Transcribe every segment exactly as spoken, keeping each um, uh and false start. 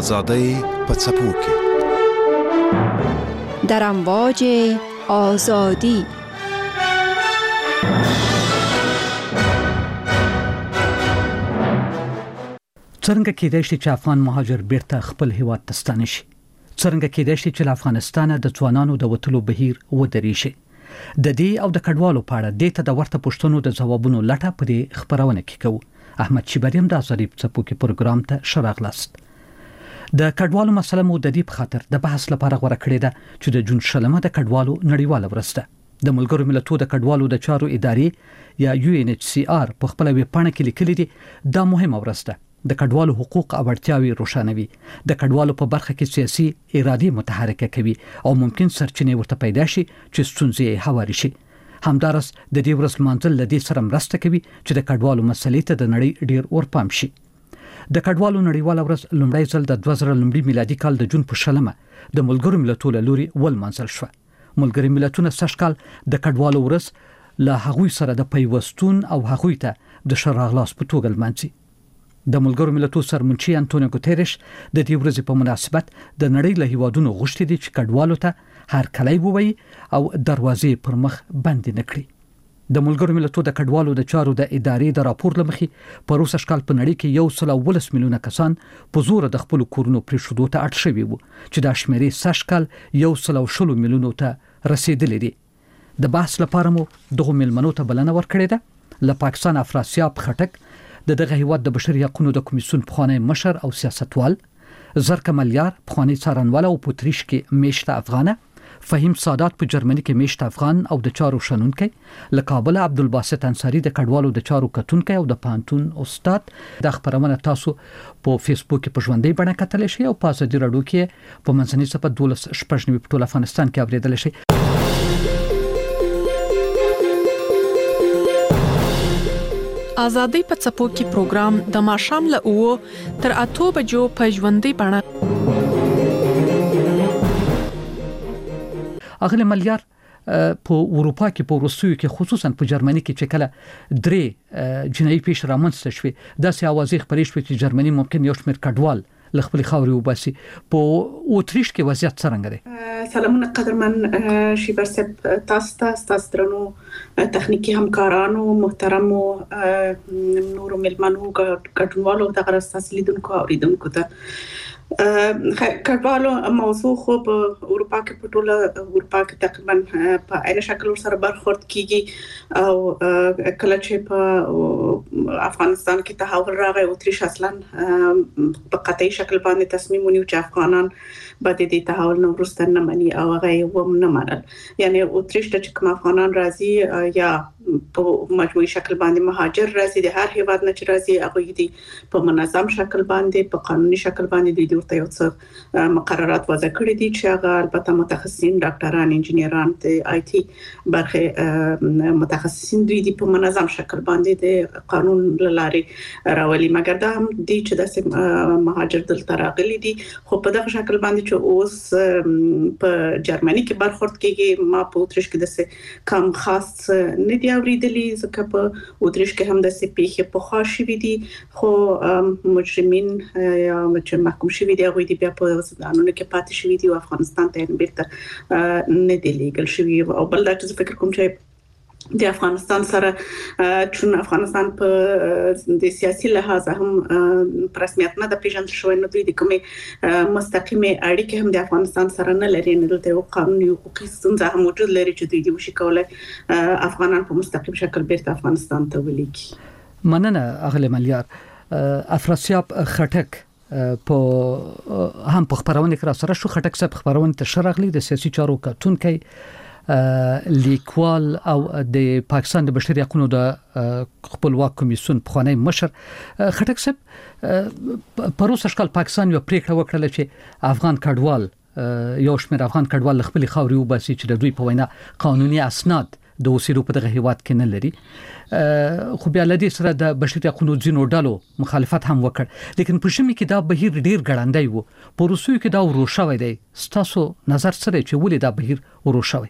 آزادی په څپو کې در امواج آزادی. څنګه کېدای شي چې افغان مهاجر بیرته خپل هیواد ته ستانه شي؟ څنګه کېدای شي چې له افغانستانه د ځوانانو د وټلو بهیر ودرې شي؟ د دې او د کډوالو په اړه د ته د ورته پوښتنو د ځوابونو لټه په دې خبرونه کې کوو. احمد شیبریم د ازادي څپو کې پروګرام ته شراغلاست. د کډوالو مسله مو د دې په خاطر د بحث لپاره غوړه کړې ده چې د جون شلمه د کډوالو نړیواله ورځ ده. د ملګرو ملتونو د کډوالو د چارو ادارې یا یو ان ایچ سی آر په خپل ویب پاڼه کې لیکلي دي دا مهمه ورځ ده. د کډوالو حقوق او اړتیاوې روښانوي، د کډوالو په برخه کې سیاسي ارادي متحرکه کوي او ممکن سرچینې ورته پیدا شي چې ستونزې هواري شي. همدارس د دې ورځ منځل لدې سره مرسته کوي چې د کډوالو مسلې ته د نړۍ ډیر ورپام شي. د کډوالو نړیواله ورځ لومړی ځل د دوه زره لومړي میلادي کال د جون په شلمه د ملګرو ملتونو لوري ول منځل شو. ملګرو ملتونو سږ کال د کډوالو ورځ له هغوی سره د پیوستون او هغوی ته د شراغلاس په توګه لمانځي. د ملګرو ملتونو سرمنشي انټونیو ګوتریش د دې ورځې په مناسبت د نړۍ له هیوادونو غوښتي دي چې کډوالو ته هر کلی ووي او دروازې پر مخ بند نه کړي. د ملګرو ملتونو د کډوالو د چارو د ادارې د راپور لمخې په روسه شکل په نړۍ کې یو سل او ولس میلیونه کسان په زور د خپل کورونو پرې شودو ته اړ شوي وو چې د شمیرې سشکل یو سل او شلو میلیونو ته رسیدلې دي. د بحث لپاره مو دغه ملمنو ته بلنه ورکړې ده. له پاکستان افراسیاب خټک د دغه هیواد د بشري حقوقو د کمیسیون پخوانی مشر او سیاستوال، زرکه ملیار پخوانی څارنوال او پوتریش کې میشته افغانه، فهیم سادات په جرمني کې میشته افغان او د چارو شنونکي، له کابل عبدالباسط انصاری د کډوالو د چارو کتونکي او د پانتون استاد. د خبرونه تاسو په فیسبوک کې په ژوندۍ بڼه کتلی شئ او په ازادي راډیو کې په منځنۍ صفحه دولس شپږ نوي په ټول افغانستان کې اوریدلی شئ. آزادی په څپو کې پروګرام د ماښام له اوو تر اتو بجو په ژوندۍ بڼه. اغلی ملیار په اروپا کې په روسیو کې خصوصا په جرمني کې چې کله درې جنایي پیښې رامنځته شوې داسې اوازې خپرې شوې چې جرمني ممکن یو شمېر کډوال له خپل خاورې وباسي. په اوتریش کې وضعیت څنګه دی؟ سلامونه قدرمن شیبر صاحب، تاسو ته تاسو درنو تخنیکی همکارانو محترمو نورو ملمنو ګډونوالو دغه تاسو لیدونکو او اوریدونکو ته کډوالو موضوع خو په اروپا کې په ټوله اروپا کې تقریبا په عین شکل سره برخورد کیږي او کله چې په افغانستان کې تحول راغی اوتریش اصلا په قطعي شکل باندې تصمیم ونیو چې افغانان باندې د تحول نو وروسته نه مني او هغه و نه منل. یعنی اوتریش ته چې کوم افغانان راځي یا په مجموعي شکل باندې مهاجر راځي د هر هیواد نه چې راځي هغه دي په منظم شکل باندې په قانوني شکل باندې د ورته یو څه مقررات وضع کړی دي چې هغه البته متخصصین ډاکټران انجنیران د آی ټي برخه متخصصین دوی دي په منظم شکل باندې د قانون لاري راولي. مګر دا هم دي چې د مهاجر دلته راغلي دي خو په دغه شکل باندې چې اوس په جرمني کې برخورد کیږي ما په اوتریش کې د کم خاص نه دی اوریدلی ځکه په اوتریش کې هم د سپیخه په خاص وی دي خو مجرمین یا چې محکوم شوی دی هغه دی بیا په زندانونو کې پاتې شوی دي او افغانستان ته بیرته نه دی لیګل شوی او بل دا چې فکر کوم چې د افغانستان سره چون افغانستان په د سیاسي لحاظ هم رسمیت نه د پیژندل شوی نه دوی د کومې مستقیمه اړیکې هم د افغانستان سره نه لري نه دلته یو قانوني حقوقي ستونزه هم موجود لري چې دوی د وشي کولای افغانان په مستقیم شکل بیرته افغانستان ته ولیږي. مننه اغلی ملیار. افراسیاب خټک په هم په خبرونه کې را سره شو. خټک صاحب خبرونه ته شرغلی د سیاسي چارو کتونکي لیکوال او د پاکستان د بشري حقوقو د خپلواک کمیسیون پخوانی مشر. خټک صاحب په روسه شکل پاکستان یو پریکړه وکړه چې افغان کډوال یو شمېر افغان کډوال خپل خاوري وباسي چې د دوی په وینا قانوني اسناد د اوسېدو په دغه هیواد کې نه لري. خو بیا لدې سره د بشري حقوقو ځینو ډلو مخالفت هم وکړ، لیکن په شمه کې دا بهیر ډیر ګړندی وو. په روسیو کې دا ورو شوی دی. ستاسو نظر سره چې ولې دا بهیر ورو شوی؟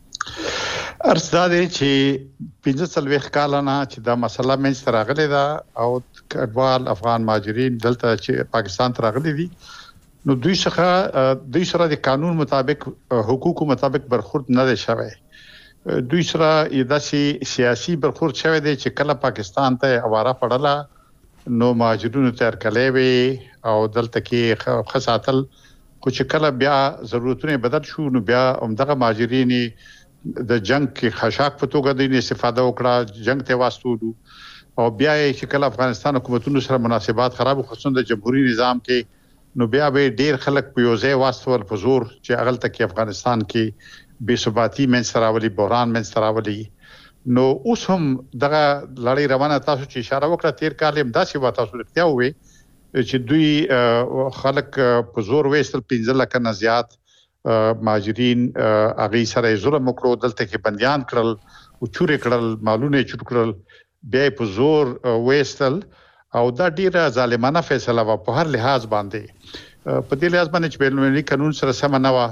ارزاده چې پنځه څلوېښت کال نه چې دا مسله منځ ته راغلې ده او کډوال افغان مهاجرین دلته چې پاکستان ته راغلي دي نو دوی څخه دوی سره د قانون مطابق حقوقو مطابق برخورد نه شوی. دوی سره داسې سیاسي برخورد شوی دی چې کله پاکستان ته اواره پړله نو مهاجرونو تر کله وی او دلته کې خاصاتل خو چې کله بیا ضرورتونه بدل شو نو بیا همدغه مهاجرین د جنگ کې خشاک په توګه د استفاده وکړه، جنگ ته واستولو او بیا چې کله افغانستان حکومتونو سره مناسبات خراب خصوصا د جمهوریت نظام کې نو بیا به ډیر خلک په یو ځای واستول په زور چې اغل تک افغانستان کې بے ثباتی من سراولي بحران من سراولي. نو اوس هم دغه لړۍ روانه تاسو چې اشاره وکړه تیر کال هم داسې و تاسو رښتیا وې چې دوی خلک په زور وېستل پنځه لک نه زیات مهاجرین اغه سره ظلم وکړو، دلته کې بنديان کړل او چورې کړل، مالونه چور کړل، بیا په زور وېستل او دا ډیره ظالمانه فیصله و په هر لحاظ باندې. په دې لحاظ باندې چې بین‌المللي قانون سره سم نه و.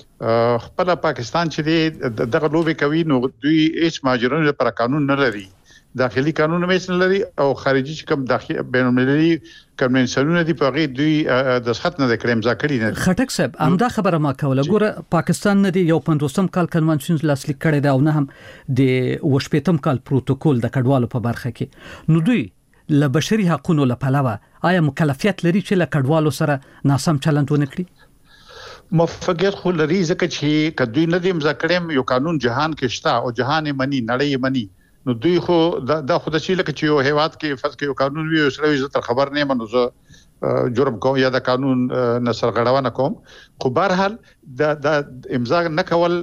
خپل پاکستان چې دغه لوبي کوي نو دوی هیڅ مهاجرونو لپاره قانون نه لري، داخلي قانون هم نه لري او خارجي کوم داخلي بین‌المللي کنونسیونونه دي په غي دوی د سخت نه کړم ځکړي نه. خټک صاحب همدا خبره ما کوله، ګوره پاکستان نه دی یو پنځوسم کال کنونشن لاسلیک کړی دا او نه هم د وشپېتم کال پروتوکول د کډوالو په برخه کې. نو دوی له بشري حقوقو له پلوه آیا مکلفیت لري چې له کډوالو سره ناسم چلند ونه کړي؟ موفقیت خو لري ځکه چې کدوې نه دي مذاکرم یو قانون جهان کې شته او جهان منی نړۍ منی. نو دوی خو دا خود شي لکه چې یو هیواد کې فرض کې یو قانون وي او سره یې تر خبر نه منو زه جرم کوم یا د قانون نصر غړونه کوم. خو بهرحال دا د امضا نه کول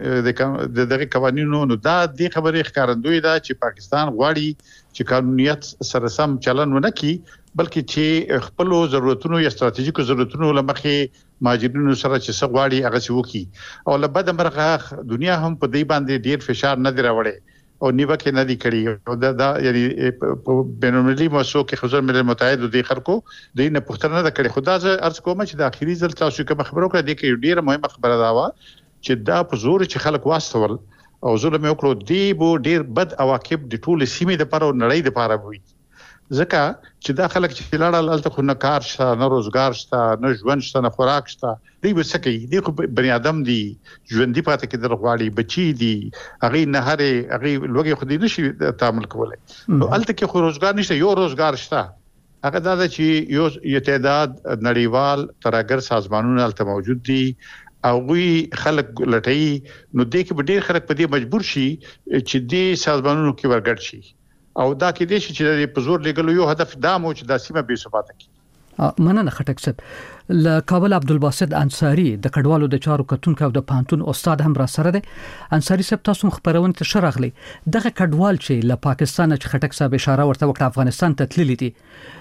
د دغه قوانینو نو دا د خبرې ښکارندوی دا چې پاکستان غواړي چې قانونیت سره سم چلن ونه کړي بلکې چې خپل ضرورتونو یا ستراتیژیکو ضرورتونو لمخې مهاجرینو سره چې څه غواړي هغه څه وکړي. او لبد مرغه دنیا هم په دې باندې ډیر فشار نه دی راوړي او نیوکه نه دی کړی او دا, دا یعنی بین‌المللي موسسو کې خزر ملل متحد د خلکو د نه پښتنه نه کړي. خدا ز ارز کوم چې د اخیری ځل تاسو کوم خبرو کړه دي کې ډیره مهمه خبره دا و چې دا په زور چې خلک واستول او ظلم وکړو دی بو ډیر بد عواقب د ټول سیمې لپاره او نړۍ لپاره وي. ځکه چې دا خلک چې لاړل الته خو نه کار شته، نه روزګار شته، نه ژوند شته، نه خوراک شته، دوی به څه کوي؟ دوی خو بني ادم دي، ژوندۍ پاتې کېدل غواړي، بچي دي، هغه نه هرې هغه لوګي خو دې نشي تعامل کولای. نو الته کې خو روزګار نشته، یو روزګار شته هغه دا چې یو تعداد نړیوال ترګر سازمانونه الته موجود دي او وی خلک لټي. نو دې کې به ډېر خلک په دې مجبور شي چې دې سازمانونو کې ورګډ شي او دا کې دې چې په زور لګلو یو هدف دا مو چې د سیمه بې ثباته کی. مننه خټک صاحب. ل کابل عبدالباسط انصاری د کډوالو د چارو کتونکو او د پانتون استاد هم را سره دی. انصاری صاحب تاسو خبرونه ته شرغلی دغه کډوال چې له پاکستان چې خټک صاحب اشاره ورته وکړه افغانستان ته تللی دي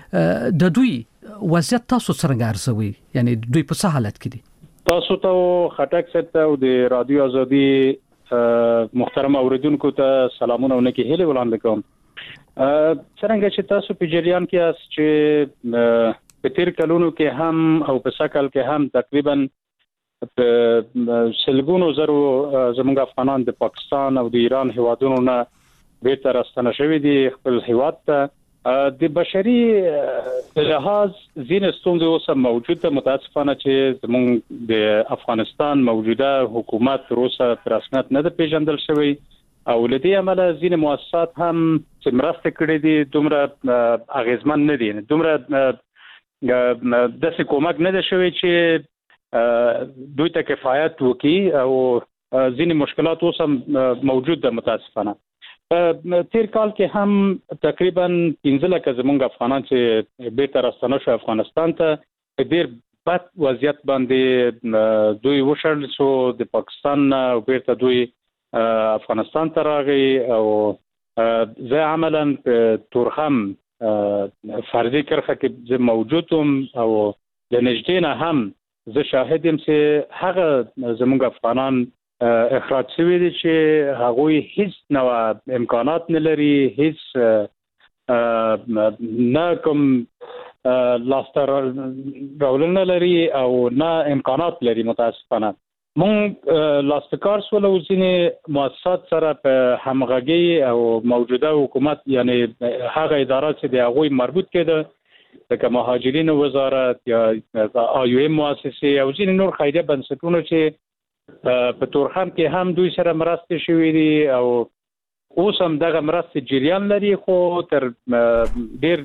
د دوی وضعیت تاسو څنګه ارزوي؟ یعنی دوی په څه حالت کې دي؟ تاسو ته خټک صاحب او د رادیو ازادي محترم اوریدونکو ته سلامونه او نیکی هیله وړاندې کوم. څنګه چې تاسو په جریان کې اس چې په تیر کلونو کې هم او په سکل کې هم تقریبا سلګونو زرو زموږ افغانان د پاکستان او د ایران هیوادونو نه بیرته راستنه شوي دي خپل هیواد ته. د بشري لحاظ ځینې ستونزې اوس موجود ده، متاسفانه چې زموږ د افغانستان موجوده حکومت روسه پر رسمیت نه ده پیژندل شوی او لدی عمله ځینې مؤسسات هم چې مرسته کړې دي دومره اغیزمن نه دي، دومره داسې کومک نه ده شوی چې دوی ته کفایت وکړي او ځینې مشکلات اوس هم موجود ده متاسفانه. تیر کال کې هم تقریبا پنځه لکه زموږ افغانان چې بیرته راستنه شو افغانستان ته ډیر بد وضعیت باندې دوی وشړل شو د پاکستان او بیرته دوی افغانستان ته راغی او زه عملا تورخم فرضي کرخه کې موجودم او د نږدې نه هم زه شاهد یم چې هغه زموږ افغانان اخراج شوي دي چې هغوی هیڅ نوع امکانات نه لري، هیڅ نه کوم لاسته راوړل نه لري او نه امکانات لري. متاسفانه مونږ لاستکار سول او ځینې مؤسسات سره په همغږي او موجوده حکومت یعنی هغه ادارات چې د هغوی مربوط کېده لکه مهاجرینو وزارت یا آی او ام مؤسسه او ځینې نور خیریه بنسټونه چې په تورخم کې هم دوی سره مرستې شوې دي او اوس هم دغه مرستې جریان لري خو تر ډېر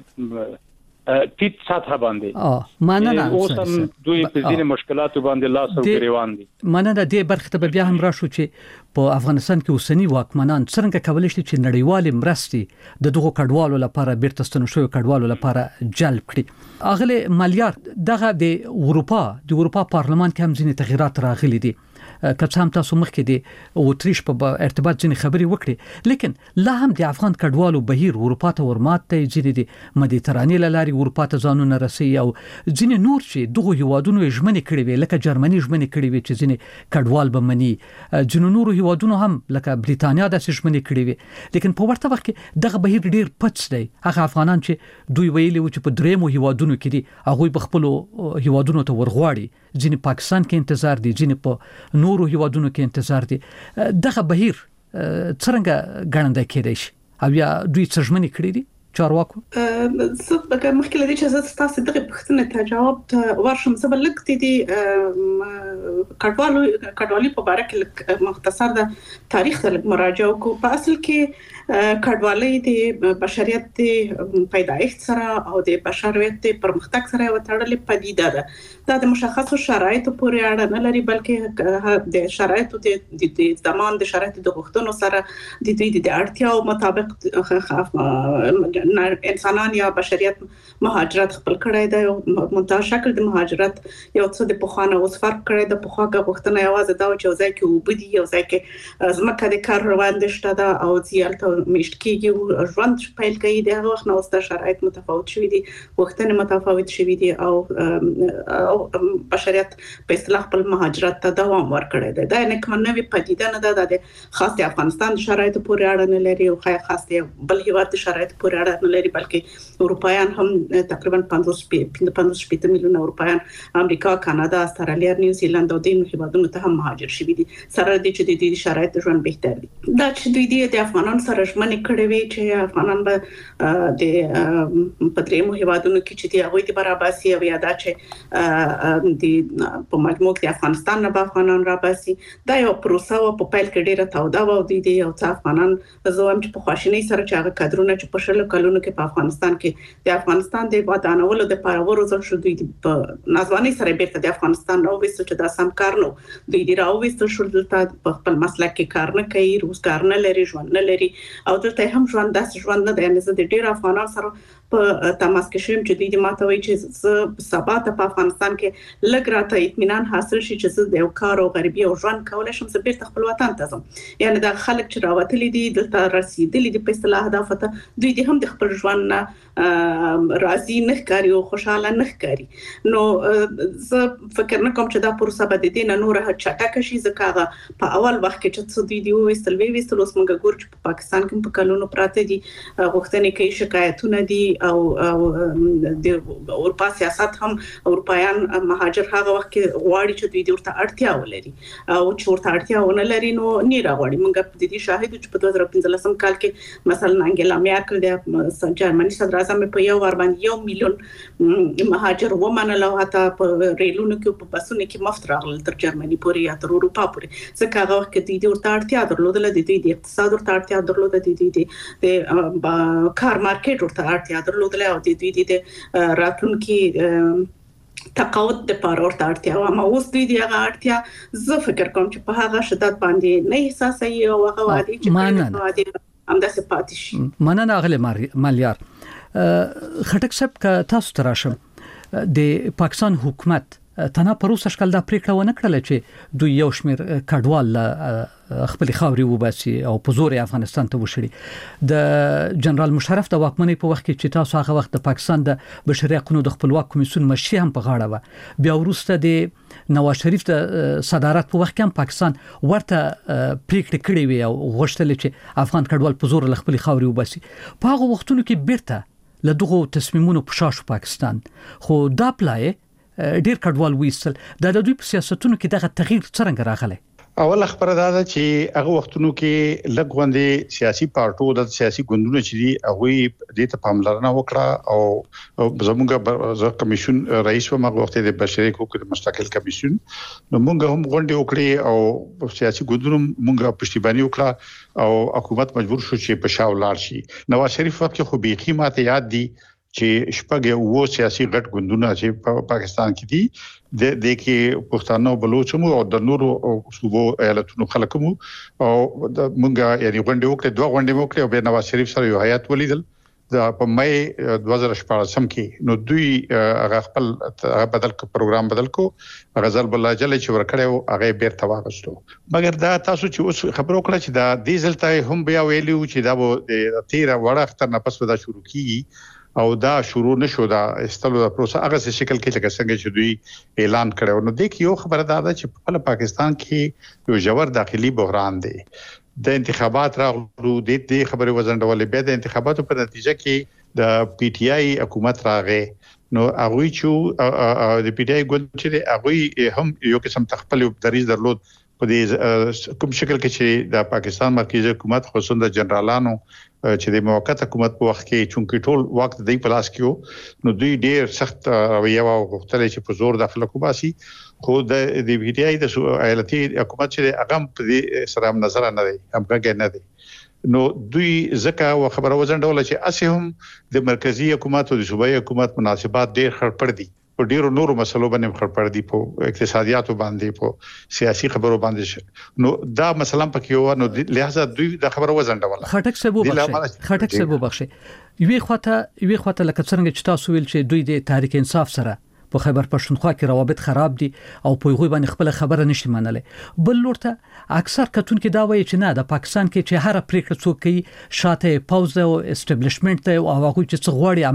ټیټ سطح باندې اه مننه اوس هم دوی په ځینې مشکلاتو باندې لاس او ګریوان دي. مننه دې برخه ته بیا هم راشو چې په افغانستان کې اوسنی واکمنان څنګه کولای شي چې نړیوال مرستې د دغو کډوالو لپاره بیرته ستنو شوی کډوالو لپاره جلب کړي. اغله مالیار دغه د اروپا د اروپا پارلمان کې هم ځینې تغیرات راغلي دي که څه هم تاسو مخکې د اوتریش په ارتباط ځینې خبرې وکړي لیکن لا هم د افغان کډوالو بهیر اروپا ته ورمات ته ځینې د مدیترانې لاري اروپا ته ځانونه رسي او ځینې نور چې دغه هیوادونو ژمنې کړې وي لکه جرمني ژمنې کړې وي چې ځینې کډوال به مني ځینې نور هیوادونو هم لکه بریتانیا د ژمنې کړې وي لیکن په ورته وخت کې دغه بهیر ډیر پټ دی. هغه افغانان چې دوی ویلي و چې په درېمو هیوادونو کې دي هغه په خپل هیوادونو ته ورغواړي ځینې پاکستان کې انتظار دي ځینې په نورو هیوادونو کې انتظار دي. دغه بهیر څنګه ګڼنده کېدای شي او یا دوی څه ژمنې کړې دي چارواکو؟ زه به مخکې لدی چې زه تاسو دغه پوښتنې ته جواب ورشم. زه به لکه دي کډوالو کډوالي په اړه کې مختصر د تاریخ ته مراجعه وکړو. په اصل کې کډوالي د بشریت د پیدایښت سره او د بشریت د پرمختګ سره یو تړلې پدیده ده. دا د مشخصو شرایطو پورې اړه نه لري بلکې د شرایطو د زمان د شرایطو د غوښتنو سره د دوی د اړتیاو مطابق انسانان یا بشریت مهاجرت خپل کړی دی. او منتها شکل د مهاجرت یو څه د پخوانه اوس فرق کړی د پخواګه غوښتنه یوازې دا چې ځای کې وبدي یو ځای کې ځمکه د کار روان دي شته دا او زیالته مشت کېږي ژوند پیل کوي د هغه وخت نو ست شرایط متفاوت شوي دي غوښتنې متفاوت شوي دي او بشریت په اصطلاح خپل مهاجرت ته دوام ورکړی دی. دا نه کوم نوې پدیده نه ده د خاص د افغانستان شرایط پورې اړه نه لري او خاص د بل هیواد شرایط پورې اړه نه لري بلکې اروپایان هم تقریبا پنځوس شپږ میلیونه اروپایان امریکا کانادا استرالیا نیوزیلند او د هیوادونو ته هم مهاجر شوي دي سره د چې د دې شرایط ژوند بهتر دي. دا چې دوی د افغانانو سره ژمنې کړې وي چې افغانان به د پدریمو هیوادونو کې چې دی هغه د برابرسي او یا دا چې د په مجموع کې افغانستان نه به افغانان راباسي. دا یو پروسه او په پیل کې ډیره توده و د دې یو څه افغانان زوم چې په خواشینی سره چې هغه کادرونه چې په شلو کلونو کې په افغانستان کې د افغانستان د ودانولو د پارورو ځل شو دوی په نازواني سره بیرته د افغانستان نو وستو چې دا سم کار نو دوی دی راوستو شو دلته په خپل مسلک کې کار نه کوي روزګار نه لري ژوند نه لري او دلته هم ژوند داس ژوند نه دی. نه زه د ډیر افغانانو سره په تماس کې شوم چې دوی د ماته وایي چې سبا ته په افغانستان کې لږ راته اطمینان حاصل شي چې زه د یو کار او غریبي او ژوند کولای شم زه بیرته خپل وطن ته ځم. یعنی دا خلک چې راوتلي دي دلته رسیدلي دي په اصطلاح هدف ته دوی د هم د خپل ژوند نه راضي نه ښکاري او خوشاله نه ښکاري. نو زه فکر نه کوم چې دا پروسه به د دې نه نور چټکه شي ځکه هغه په اول وخت کې چې څه دوی دی وستل وی وستل اوس موږ ګور چې په پاکستان کې په کلونو پراته دي غوښتنې کوي شکایتونه دي او د اروپا سیاست هم اروپایان مهاجر هغه وخت کې غواړي چې دوی د ورته اړتیا ولري او چې ورته اړتیا ونه لري نو نه راغواړي. موږ په دې شاهد چې په دوه زره پنځلسم کال کې مثلا انګلا میرکل د جرمني صدر اعظم په یو ور باندې یو میلیون مهاجر ومنل او حتی په ریلونو کې په بسونو کې مفت راغلل تر جرمني پورې یا تر اروپا پورې ځکه هغه وخت کې دوی ورته اړتیا درلوده د دوی د اقتصاد ورته اړتیا درلوده د دوی د کار مارکیټ ورته اړتیا درلوده او د دوی د راتلونکي تقاعد د پاره ورته اړتیا او ما اوس دوی دغه اړتیا زه فکر کوم چې په هغه شدت باندې نه احساسوي او هغه وادي چې وادي هم د سپاتې شي. مننه غلې مالیار. خټک صاحب که تاسو تراشم د پاکستان حکومت تنه پروسه شکل دا پریکړه ونه کړل چې دوی یو شمیر کډوال خپل خاوري وباسي او په زور افغانستان ته وشړي. د جنرال مشرف د واکمنۍ په وخت کې چې تاسو هغه وخت د پاکستان د بشري حقوقو د خپلواک کمیسیون مشري هم په غاړه و بیا وروسته د نواز شریف د صدارت په وخت کې هم پاکستان ورته پریکړه کړې وي او غوښتل چې افغان کډوال په زور خپل خاوري وباسي. په هغه وختونو کې بیرته له دغه تصمیمونو په شاش پاکستان خو دا پلای ډیر کډوال وېستل. دا د دوی په سیاستونو کې دغه تغییر څنګه راغلی؟ اول خبره دا ده چې هغه وختونو کې لګوندې سیاسي پارټو د سیاسي ګوندونو چې دي هغه د ته پاملرنه وکړه او زموږ کمیشن رئیس و مغه وخت د بشري حقوقو د مستقل کمیشن نو موږ هم غونډه وکړې او سیاسي ګوندونو موږ پښتیبانی وکړه او حکومت مجبور شو چې په شاو لاړ شي نواز شریف وخت کې خو بيخي ماته یاد دي چې شپږ وو سیاسي غټ ګوندونه چې په پاکستان کې دي د د کې پښتانه بلوچمو او د نورو صوبو ایالتونو خلکمو او د مونږه یعنی غونډه وکړه دوه غونډه وکړه او به نواز شریف سره یو هیئت ولیدل د په مې دوه هزار شپږ کې نو دوی هغه خپل بدل کو پروګرام بدل کو غزل بالله جل چې ورکړیو هغه بیرته واغستو مګر دا تاسو چې اوس خبرو کړه چې دا دیزل ته هم بیا ویلو چې دا وو د تیر وړه اختر نه پس ودا شروع کیږي او دا شروع نشو دا استلو دا پروسه هغه څه شکل کې لکه څنګه چې دوی اعلان کړو نو د یو خبره دا ده چې په پاکستان کې یو جوړ داخلي بحران دی د انتخابات راغلو د دې خبره وزندولې به د انتخاباتو په نتیجه کې د پی ټ آی حکومت راغې نو هغه چې د پی ټ آی ګوند چې هغه هم یو قسم تخپل دریز درلود په دې کوم شکل کې چې د پاکستان مرکزی حکومت خصوصا د جنرالانو چې د موقت حکومت په وخت کې چونکی ټول وخت د پلاس کېو نو دوی ډېر سخت رویه او غوښتل چې په زور داخله کو باسي خو د د وی ډی آی د ایالتي حکومت چې هغه په دې سره نظر نه دی همغه نه دی نو دوی ځکه خبره وزندول چې اسهم د مرکزی حکومت او د صوبایي حکومت مناسبات ډېر خړ پړ دي په ډیرو نورو مسلو باندې خړ پړ دي په اقتصادیاتو باندې په سیاسي خبرو باندې نو دا مثلا پکې و نو لہذا دوی د خبرو وزندول خټک سبو بخښي خټک سبو بخښي یوې خواته یوې خواته لکه څنګه چې تاسو ویل چې دوی د تحریک انصاف سره په خیبر پښتونخوا کې روابط خراب دي او په هغه باندې خپل خبره نشي منلې بل لورته اکثر کتونکو دا وایي چې نه د پاکستان کې چې هر پریکړه څوک کوي شاته پاوز او اسټابلیشمنت او هغه چې څه غواړي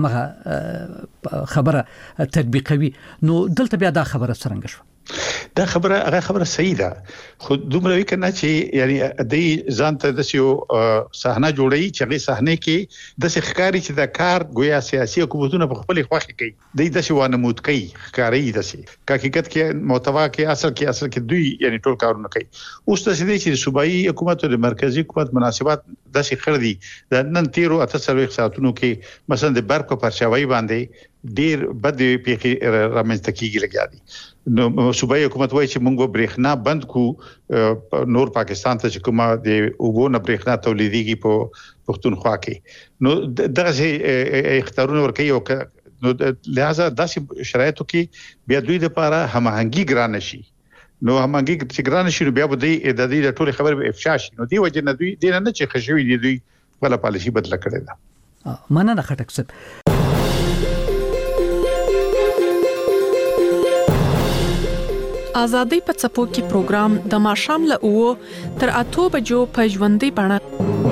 هغه خبره تطبیقوي نو دلته بیا دا خبره څنګه شو دا خبره هغه خبره صحیح ده خو دومره وی کنه چې یعنی د ځان ته د سیو صحنه جوړی چې هغه صحنه کې د ښکاری چې د کار گویا سیاسي حکومتونه په خپل خوخي کوي د دې شوانه موت کوي ښکاری د سي حقیقت کې محتوا کې اصل کې اصل کې دوی یعنی ټول کارونه کوي اوس د سې چې صوبایي حکومت او د مرکزی حکومت مناسبات د سي خړ دي د نن تیرو اته سروي ساعتونو کې مثلا د برق په پرچاوي باندې ډیر بد پیخي رامنځته کیږي لګیا دي نو صوبایي حکومت وایي چې موږ برېښنا بند کو نور پاکستان ته چې کومه د وګونه برېښنا تولیديږي په پښتونخوا کې نو دغه اختیارونه ورکوي او نو لہذا داسې شرایطو کې بیا دوی د لپاره هماهنګي ګران شي نو هماهنګي چې ګران شي بیا به د دې ټول خبر به افشا شي نو دی وجه نه دوی د نه چې خشوي دي دوی بل پالیسي بدل کړي ده مننه خټک صاحب آزادۍ په څپو کې پروګرام د ماښام له اوو تر اتو بجو په ژوندۍ بڼه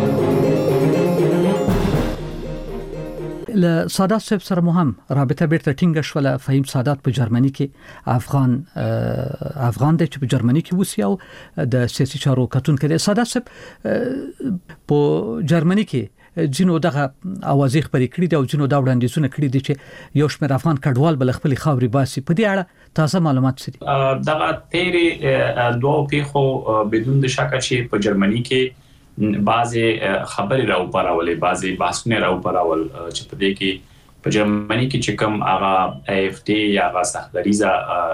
له سادات صاحب سره مو هم رابطه بیرته ټینګه شوله فهیم سادات په جرمني کې افغان افغان د په جرمني کې وسی او د سیاسي چارو کتونکو د سادات صاحب په جرمني کې جنو دغه اوازې خبرې کړې دي او جنو دا وړاندیزونه کړې دي چې یو شمېر افغان کډوال بل خپل خاوري باسي په دې اړه تاسو معلومات څه دي دغه تیری دوه پیخو بدون د شک چې په جرمني کې بعضی خبرې راو پرولې بعضی بحثونه راو پرول چې په دې کې په جرمني کې چې کوم هغه ای اف ډي یا هغه سختریزه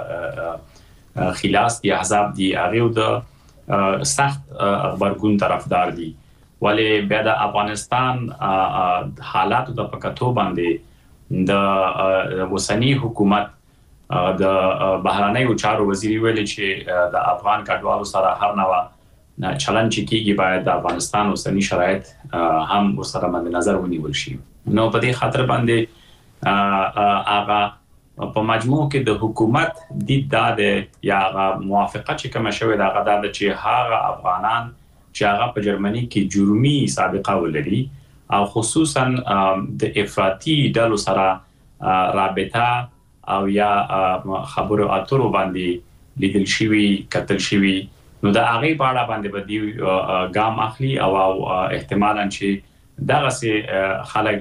خلاص دی احزاب دی هغه د سخت خبرګون طرفدار دي ولی بیا د افغانستان حالات د پکاتو باندې د وسنی حکومت د بهرنیو چارو وزیر ویل چې د افغان کډوالو سره هر نوع چلن چې کیږي باید د افغانستان وسنی شرایط هم ورسره مد نظر ونیول شي نو په دې خاطر باندې هغه په مجموع کې د حکومت د داده یا موافقه چې کوم شوی دا غدا چې هغه افغانان چې هغه په جرمني کې جرمي سابقه ولري او خصوصا د افراطي ډلو سره رابطه او یا خبرو اترو باندې لیدل شوی کتل شوی نو دا هغه په اړه باندې بدی ګام اخلي او احتمالاً چې دغه سي خلک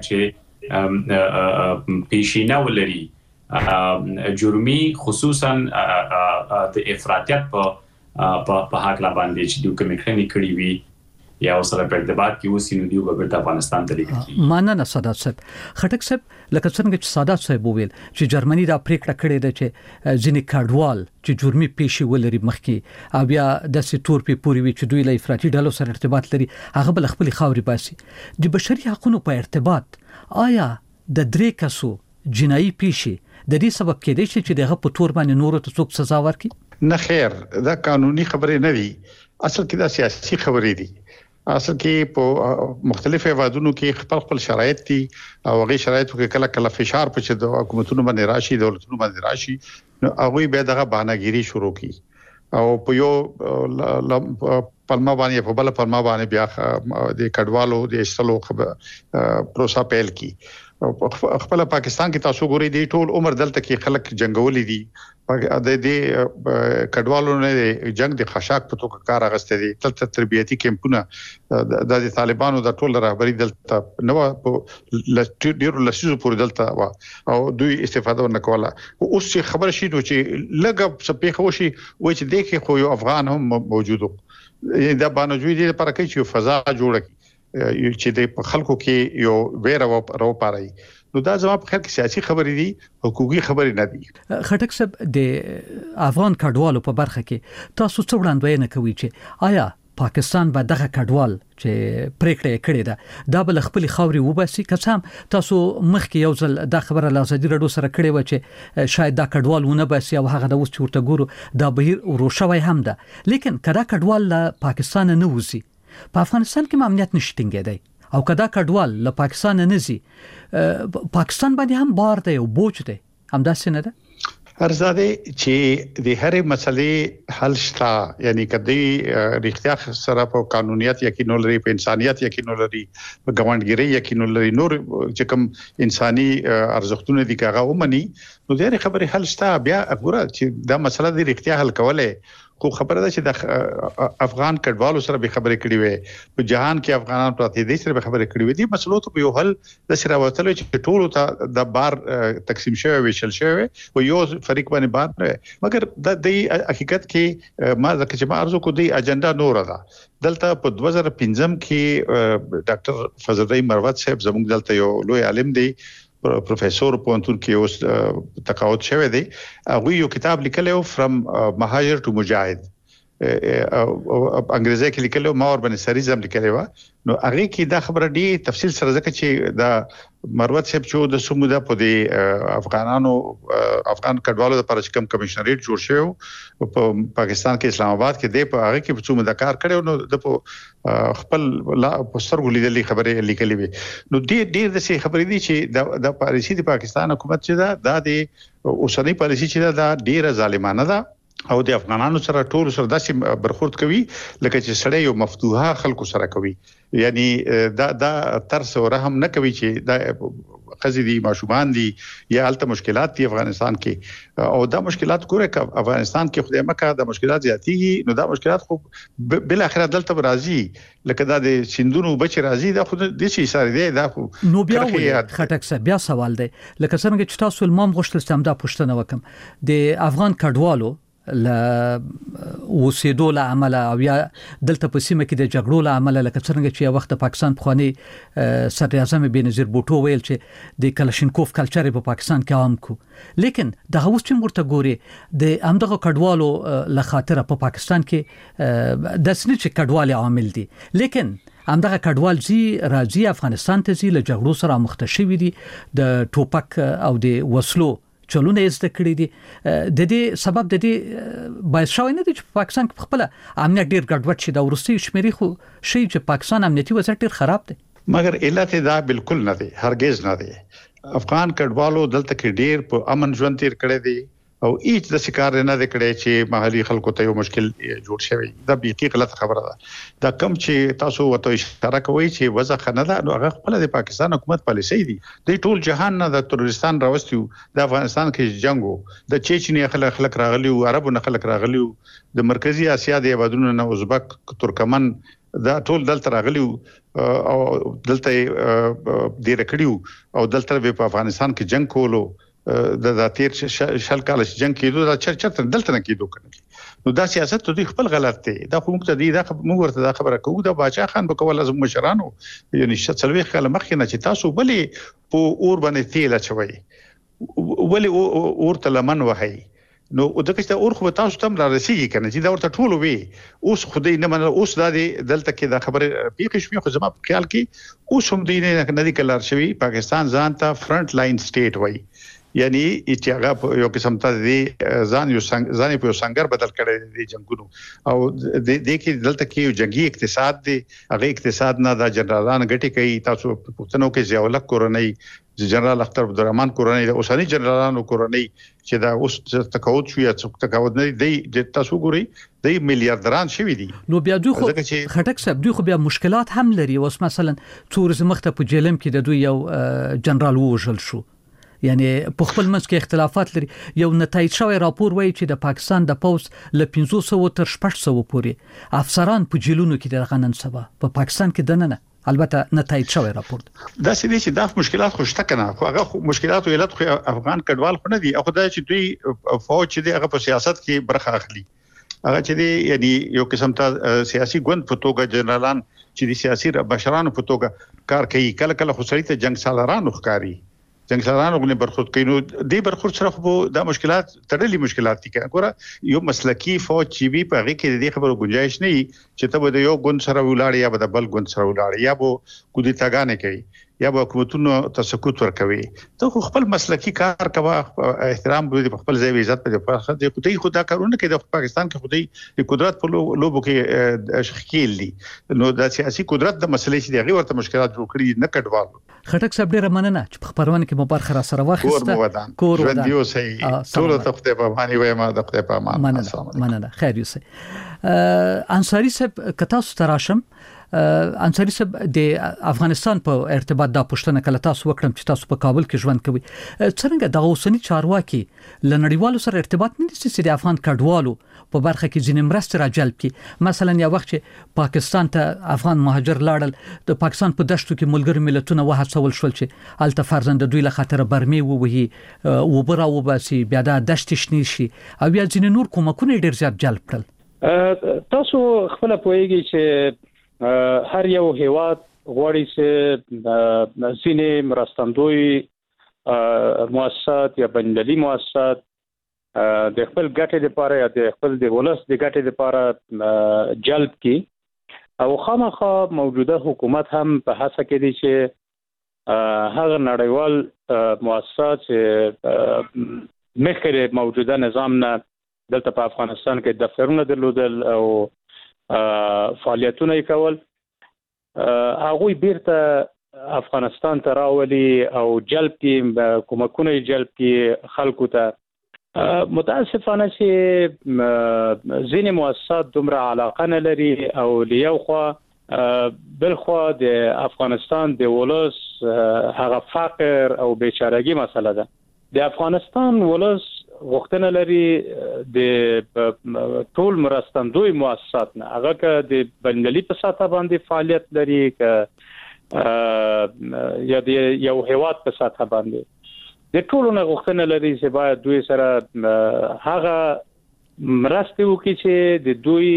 چې پیشینه ولري جرمي خصوصا د افراطیت په په په حق لا باندې چې دوی کوم کړنی کړی وي یا سره په ارتباط کې وسینو دی وګړه افغانستان ته لیږي. ماننه سادات صاحب خټک صاحب لکه څنګه چې سادات صاحب وویل چې جرمني دا پریکړه کړې ده چې ځینې کډوال چې جرمي پیښې ولري مخکې او بیا د سټور په پوری وی چې دوی له افراطي ډلو سره ارتباط لري هغه بل خپل خاوري باسي. د بشري حقوقو په ارتباط آیا د درې کسو جنایي پیښې د دې سبب کېدای شي چې دغه په تور باندې نور ته څوک سزا ورکړي؟ نه خیر دا قانوني خبرې نه دي، اصل کې دا سیاسي خبرې دي. اصل کې په مختلفو هیوادونو کې خپل خپل شرایط دي او هغه شرایطو کې کله کله فشار پچې د حکومتونو باندې راشي دولتونو باندې راشي نو هغه به دغه بهانهګيري شروع کی او په یو پلمه باندې په بل پلمه باندې بیا د کډوالو د استلو پروسه پیل کی. خپل پاکستان کې تاسو ګورئ دی ټول عمر دلته کې خلک جنگولې دي د دې کډوالو نه جنگ د خشاک په توګه کار اغسته دي تل تربیتي کیمپونه د طالبانو د ټول رهبری دلته نو په ډیرو لسیزو پورې دلته او دوی استفاده ونکوله. اوس چې خبر شي نو چې لګ سپېخ وشي و چې دغه خو یو افغان هم موجودو دا باندې دې لپاره کې چې فضا جوړه کی چې د خلکو کې یو ویره و پاره نو دا زما په خیر کې سیاسي خبرې دي حقوقي خبرې نه دي. خټک صاحب د افغان کډوالو په برخه کې تاسو څه وړاندوینه کوي چې آیا پاکستان به دغه کډوال چې پریکړه کړې ده دا بل خپل خاوري وباسي که هم تاسو مخکې یو ځل دا خبره لازمي رډو سره کړې و چې شاید دا کډوال ونه باسي او هغه د اوس چورته ګورو دا بهیر وروشوي هم ده لیکن کدا کډوال له پاکستان نه وځي په افغانستان کې امنیت نشټینګېدی او کدا کډوال له پاکستان نه نزي پاکستان باندې هم بار دی او بوج دی هم داسې نه ده. ارزاده چې د هرې مسلې حل شته یعنی کدی اړتیا سره په قانونیت یقین لري په انسانيت یقین لري په ګوندګری یقین لري نور چې کوم انساني ارزښتونه دي کاغه ومني نو د خبرې حل شته. بیا وګوره چې دا مسله د اړتیا حل کوله خو خبره ده چې د افغان کډوالو سره به خبرې کړې وي په جهان کې افغانان پراته دي سره به خبرې کړې وي دي مسلو ته یو حل د سره وتلو چې ټول ته د بار تقسیم شوی ویشل شوی او یو فریق باندې بار نه مګر د حقیقت کې ما ځکه چې ما ارزو کو دی اجنډا نور ده دلته په دوه زره پنځم کې ډاکټر فضل الرحیم مروت صاحب زموږ دلته یو لوی عالم دی پروفیسور پونتون کې اوس تقاعد شوی دی هغه یو کتاب لیکلی فرام مهاجر ټو مجاهد انګریزي کې لیکلو ما ور باندې سریزم لیکلی و نو هغه کې دا خبره دی تفصیل سره ځکه چې دا مروت صاحب چې د سموده په دي افغانانو افغان کډوالو لپاره چې کوم کمشنریټ جوړ شو په پاکستان کې اسلام آباد کې دی په هغه کې په څومره کار کړو نو د خپل په سترګو لیدلې خبره لیکلې وي نو ډېر ډېر د څه خبرې دي چې د پالیسي د پاکستان حکومت چې دا د اوسنۍ پالیسي چې دا ډېر ظالمانه ده او د افغانانو سره ټول سره داسې برخورد کوي لکه چې سړی یو مفتوحه خلکو سره کوي یعنی دا دا ترس او رحم نه کوي چې دا خزي دي ماشومان دي یا الته مشکلات دي افغانستان کې او دا مشکلات ګوره ک افغانستان کې خدای مکه دا مشکلات زیاتېږي نو دا مشکلات خو بل اخر دلته راځي لکه دا د سندونو بچ راځي دا خو د شي سره دی دا خو نو بیا خټک صاحب بیا سوال دی لکه څنګه چې تاسو المام غوښتل سم دا پوښتنه وکم د افغان کډوالو ل وسیدو له عمله او یا دلته په سیمه کې د جګړو له عمله لکه څنګه چې یو وخت پاکستان خواني صدر اعظم بنظیر بوټو ویل چې د کلاشینکوف کلچر په پاکستان کې عام کو لیکن د هوس چې مرته ګوري د امدغه کډوالو له خاطر په پاکستان کې د سنې چې کډوالي عامل دي لیکن همدغه کډوال زی راځي افغانستان ته زی له جګړو سره مختشوي دي د ټوپک او د وسلو چلونه است کړی دي د دې سبب د دې باید شوی نه دي چې پاکستان په خپل امنیت ډیر ګډوډ شي دا ورستي شمیري خو شي چې پاکستان امنیتي وضعیت ډیر خراب دی مګر علت دا بالکل نه دی هرگز نه دی افغان کډوالو دلته کې ډیر په امن ژوند تیر کړی دی او هیڅ د شکار نه د کړي چې محلي خلکو ته یو مشکل جوړ شوی دا بیخي غلط خبره ده دا کم چې تاسو وته اشاره کوي چې وضع خنه ده نو هغه خپل د پاکستان حکومت پالیسي دي د ټول جهان نه د تروریستان راوستیو د افغانستان کې جنگو د چچنی خلک خلک راغلیو عربو نه خلک راغلیو د مرکزی اسیا د آبادونو نه ازبک ترکمن دا ټول دلته راغلیو او دلته ډیر کړیو او دلته په افغانستان کې جنگ کولو د د تیر شل کال جنگ کېدو دا چر چرته دلته نه کېدو کنه نو دا سیاست ته خپل غلط دی دا خو موږ ته دی دا موږ ورته دا خبره کوو دا باچا خان به کول لازم مشرانو یعنی شتسلوي کله مخکې نه چې تاسو بلې په اور باندې تیل اچوي ولې اور ته لمن وهي نو دغه چې اور خو تاسو تم را رسیږي کنه چې دا ورته ټول وي اوس خدای نه منل اوس دا دلته کې دا خبره پیښ شوی خو زما په خیال کې اوس هم دی نه ندی کلر شوی پاکستان ځان ته فرنٹ لاین سټیټ وای یعنی چې هغه یو قسم ته دی ځان یو ځان په سنگر بدل کړي دي جنگونو او د دې کې دلته کې یو جنگي اقتصاد دی هغه اقتصاد نه دا جنرالان غټي کوي تاسو پښتنو کې ضیاءالله کورنۍ جنرال اختر عبدالرحمن کورنۍ د اوسنی جنرالانو کورنۍ چې دا اوس تقاعد شوی څوک تقاعد نه دی د تاسو ګوري د میلیارډران شوی دي نو بیا دوی خو خټک صاحب دوی خو بیا مشکلات هم لري اوس مثلا تورزم مخته په جیلم کې د دوی یو جنرال وژل شو یعنی په خپل منځ کې اختلافات لري یو نتایج شوی راپور وایي چې د پاکستان د پوز ل پنځه سوه تر شپږ سوه پورې افسران په جیلونو کې د غنن سبا په پاکستان کې دننه البته نتایج شوی راپور دا سړي چې دا مشکلات خوشته کنه خو هغه مشکلات ویلت خو افغان کډوال خو نه دي او خدای چې دوی فوج چې دی هغه په سیاست کې برخه اخلي هغه چې دی یعنی یو قسم ته سیاسي ګوند په توګه جنرالان چې د سیاسي بشرانو په توګه کار کوي کله کله خو سړي ته جنگ سالارانو ښکاری څنګه سلام غوښنه برخود کینو د برخود سره خو د مشکلات تړلې مشکلات دي ګوره یو مسلکی فوج چې وی په هغه کې د خبرو گنجائش نه چې ته د یو ګوند سره ولاړ یا د بل ګوند سره ولاړ یا بو کو دي تاګانې کوي یا به حکومتونو تسکوت ورکوي ته خو خپل مسلکی کار کوه احترام به خپل ځای عزت په خپل د خدای خدا کارونه کوي د پاکستان کې خدای د قدرت په لوبو کې شخکیل دي نو د سیاسي قدرت د مسلې چې دغه ورته مشکلات جوړ کړي نه کډوالو خټک صاحب ډیره مننه چې په خبرونه کې مو برخه را سره واخیسته کور ودان دیو سي ټول ته خدای په معنی وایم د خدای په امان مننه خیر یوسه انصاری صاحب کتا ستراشم انصاری صاحب د افغانستان په ارتباط د پښتنه کله تاسو وکړم چې تاسو په کابل کې ژوند کوي څنګه د اوسنی چارواکي لنړیوالو سره ارتباط نه دي چې د افغان کډوالو په برخه کې ځینې مرستې را جلب کړي مثلا یو وخت چې پاکستان ته افغان مهاجر لاړل د پاکستان په دشتو کې ملګری ملتونه وهڅول شول چې الته فرزند دوی له خطر برمي ووهي وبرا وباسي بیا د دشت شنی شي او بیا ځینې نور کومکونه ډیر زیات جلب کړل تاسو خپل پوهیږئ چې هر یو هیواد غواړي چې ځینې مرستندوی مؤسسات یا بین‌المللي مؤسسات د خپل ګټې لپاره یا د خپل د ولس د ګټې لپاره جلب کړي او خامخا موجوده حکومت هم په هڅه کې دي چې هغه نړیوال مؤسسات چې مخکې موجوده نظام نه دلته په افغانستان کې دفترونه درلودل او فعالیتونه کول هغه بیرته افغانستان ته راولي او جلب کې کومکونه جلب کې خلکو ته متاسفانه چې ځینې مؤسسات دومره علاقه نه لري او لیو خو بل خو د افغانستان د ولس هغه فقر او بیچارهګي مسله ده د افغانستان ولس غوښتنه لري د ټول مرستندوی مؤسسات نه هغه که د بین‌المللي په سطح باندې فعالیت لري که یا د یو هیواد په سطح باندې د ټولو نه غوښتنه لري چې باید دوی سره هغه مرستې وکړي چې د دوی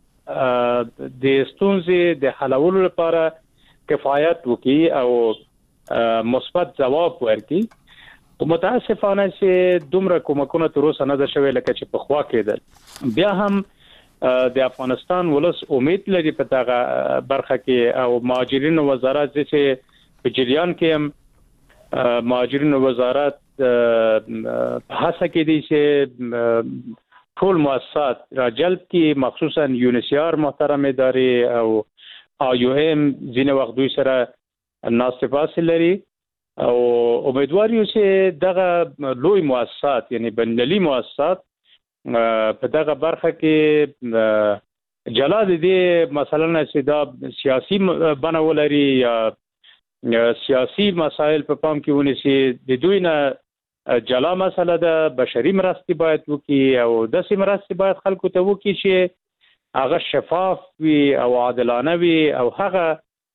د ستونزې د حلولو لپاره کفایت وکړي او مثبت ځواب ورکړي متاسفانه چې دومره کومکونه تر اوسه نه ده شوی لکه چې په خوا کېدل بیا هم د افغانستان ولس امید لري په دغه برخه کې او مهاجرینو وزارت چې په جریان کې هم مهاجرینو وزارت هڅه کوي چې ټول مؤسسات را جلب کړي مخصوصا یونیسیار محترم ادارې او آی او ام ځینې وخت دوی سره ناستفاده لري او امیدوار یو چې دغه لوی مؤسسات یعنی بین‌المللي مؤسسات په دغه برخه کې جلا دي مثلا چې دا سیاسي بڼه ولري یا سیاسي مسایل په پام کې ونیسي د دوی نه جلا مسله ده بشري مرستې باید وکړي او د سیمه مرستې باید خلکو ته وکړي چې هغه شفاف وي او عادلانه وي او هغه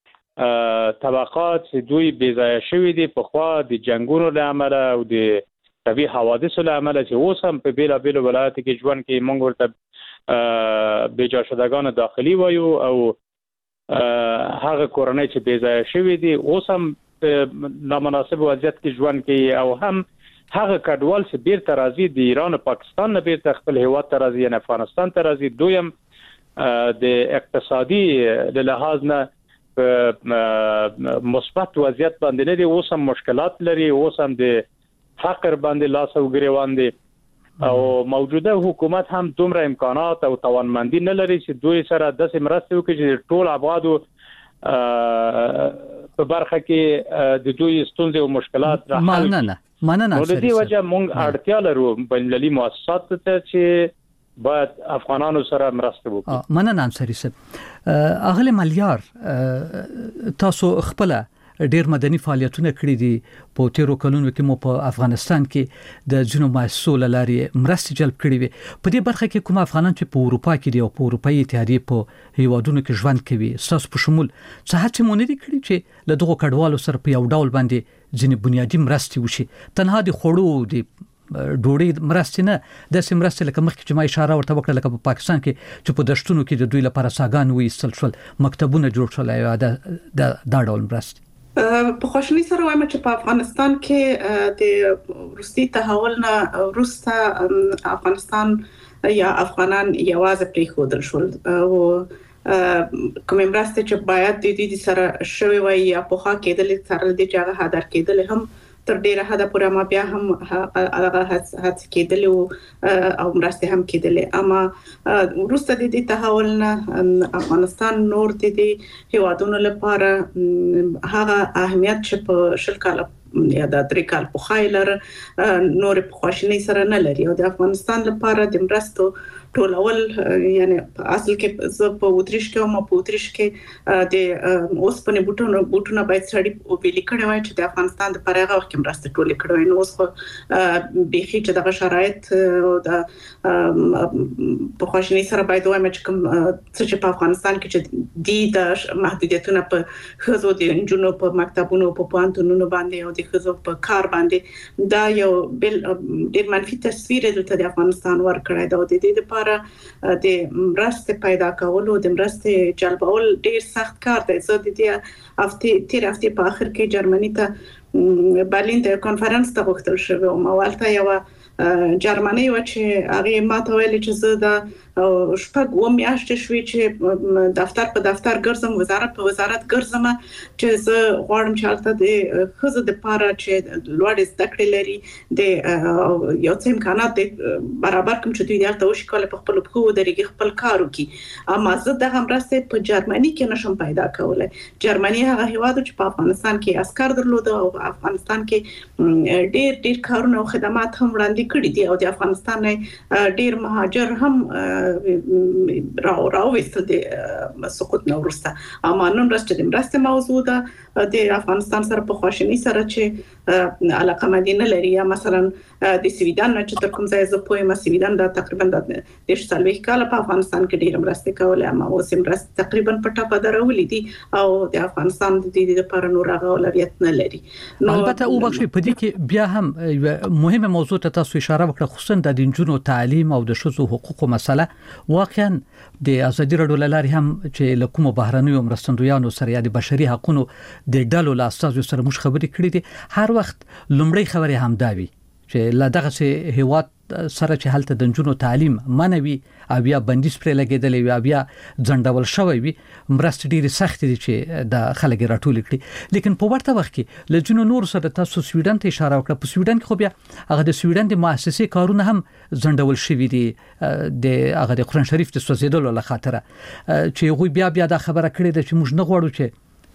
طبقات دوی بیځای شوی دي په خوا د جنگونو له امله او د طبي حوادثو له امله چې اوس هم په بیلا بیل ولایت کې ژوند کې موږ ورته بیجا شدگان داخلي وایو او هغه کورنۍ چې بې ځای شوي دي اوس هم نامناسب وضعیت کې ژوند کوي او هم هغه کډوال چې بیرته راځي د ایران او پاکستان نه بیرته خپل هیواد ته راځي یا افغانستان ته راځي دویم د اقتصادي له لحاظ نه مثبت وضعیت باندې لري اوس هم مشکلات لري اوس هم د فقر باندې لاس او ګریوان دي او موجوده حکومت هم دومره امکانات او توانمندي نه لري چې دوی سره د مرستې وکړي چې ټول ابعادو په برخه کې د دوی ستونزې او مشکلات راحل مننه مننه نو د دې وجه موږ اړتیا لرو بین‌المللي مؤسسات ته چې باید افغانانو سره مرسته وکړي. مننه انصاری صاحب. اغلی ملیار تاسو خپل ډیر مدني فعالیتونه کړې دي په تیرو کلونو کې مو په افغانستان کې د جنوب مؤسسو لارې مرستې جلب کړې وي. په دې برخه کې کوم افغانان چې په اروپا کې دي او په اروپאי اتحادیه په هیوادونو کې ژوند کوي تاسو په شمول څه هڅه مونږ دي کړې چې له دغه کډوالو سره په یو ډول باندې ځینې بنیادی مرستې وشي تنها د خوړو د ډوړې مرستې نه د سیم مرستې لکه مخکې چې ما اشاره ورته وکړه لکه په پاکستان کې چې په دشتونو کې د دوی لپاره ساګان وایستل شول مکتبونه جوړ شول یا د دا ډول مرستې په خوشنۍ سره وایم چې په افغانستان کې د روسي تحول نه روستا افغانستان یا افغانان یوازې پرې خودل شول او کوم مرستې چې باید د دې سره شوي وي یا په خا کېدل سره د جګه هدر کېدل هم تر ډیره حدا پورې ما بیا هم هغه هڅه کېدل او مرسته هم کېدل اما وروسته د دې تحول نه افغانستان نور د دې هیوادونو لپاره هغه اهمیت چې په شل کال یا د درې کال په خایلر نور په خوشنۍ سره نه لري او د افغانستان لپاره د مرستو ټولول یعنی اصل کې زه په وتریش کې او ما په وتریش کې د اوسپنې بوټونو بوټونه باید سړی او ویل کړي وای چې د افغانستان د پرېغه وخت کې مرسته ټول کړي نو اوس خو بيخي چې دغه شرایط او د په خوشنۍ سره باید وایم چې کوم چې په افغانستان کې چې د محدودیتونه په خزو د انجونو په مکتبونو په پوهنتونونو باندې او د خزو په کار باندې دا یو بل ډیر منفي تصویر د افغانستان ورکړی دا د دې لپاره د مرستې پیدا کولو د مرستې جلبول ډیر سخت کار دی زه د دې هفته تیر هفته په اخر کې جرمني ته برلین ته کانفرنس ته غوښتل شو او مولته یو جرمني و چې هغه ماته ویل چې زه د شپږ و میاشتې شوې چې دفتر په دفتر ګرځم وزارت په وزارت ګرځم چې زه غواړم چې البته د خزو د پاره چې لوړ زده کړې لري د یو څه امکانات برابر کوم چې دوی دلته وشي کول په خپل خو درېږي خپل کار وکي اما زه د همرسته په جرمني کې نشم پیدا کولای جرمني هغه هیواد چې په افغانستان کې عسكر درلود او افغانستان کې ډېر ډېر کارونه او خدمات هم وړاندې کړي دي او د افغانستان ډېر مهاجر هم راو راو وستل د سقوط نو ورسته اما نن راست د مرسته موضوع ده د افغانستان سره په خوشنۍ سره چې علاقه مدینه لري یا مثلا د سویډن چې تر کوم ځای زه پوهه سویډن د تقریبا د دیش سالوي کال په افغانستان کې ډیر مرسته کوله اما اوس مرسته تقریبا په ټاپه درولې دي او د افغانستان د دې لپاره نور هغه اولویت نه لري نو البته او بخښي په دې کې بیا هم مهمه موضوع ته تاسو اشاره وکړه خصوصا د جنونو تعلیم او د شذو حقوقو مسله واقعا د ازادي رادیو لاري هم چې لکوم بهرنیو مرستندویانو سره یا د بشري حقوقو د ډلو لا استازو سره مش خبرې کړې دي هر وخت لومړی خبره هم دا وي چې لا دغه چې هیواد سره چې حالت د جنونو تعلیم منوي او بیا بندیز پر لګیدلې وي بیا ځندول شوی وي مرست ډیره سخت دي چې د خلک راټول کړي لیکن په ورته وخت کې له جنونو نور سره تاسو سویډن ته اشاره وکړه په سویډن کې خو بیا هغه د سویډن د مؤسسې کارونه هم ځندول شوی دي د هغه د قرآن شریف د سوځیدلو له خاطر چې غوي بیا بیا د خبره کړې ده چې موږ نه غواړو چې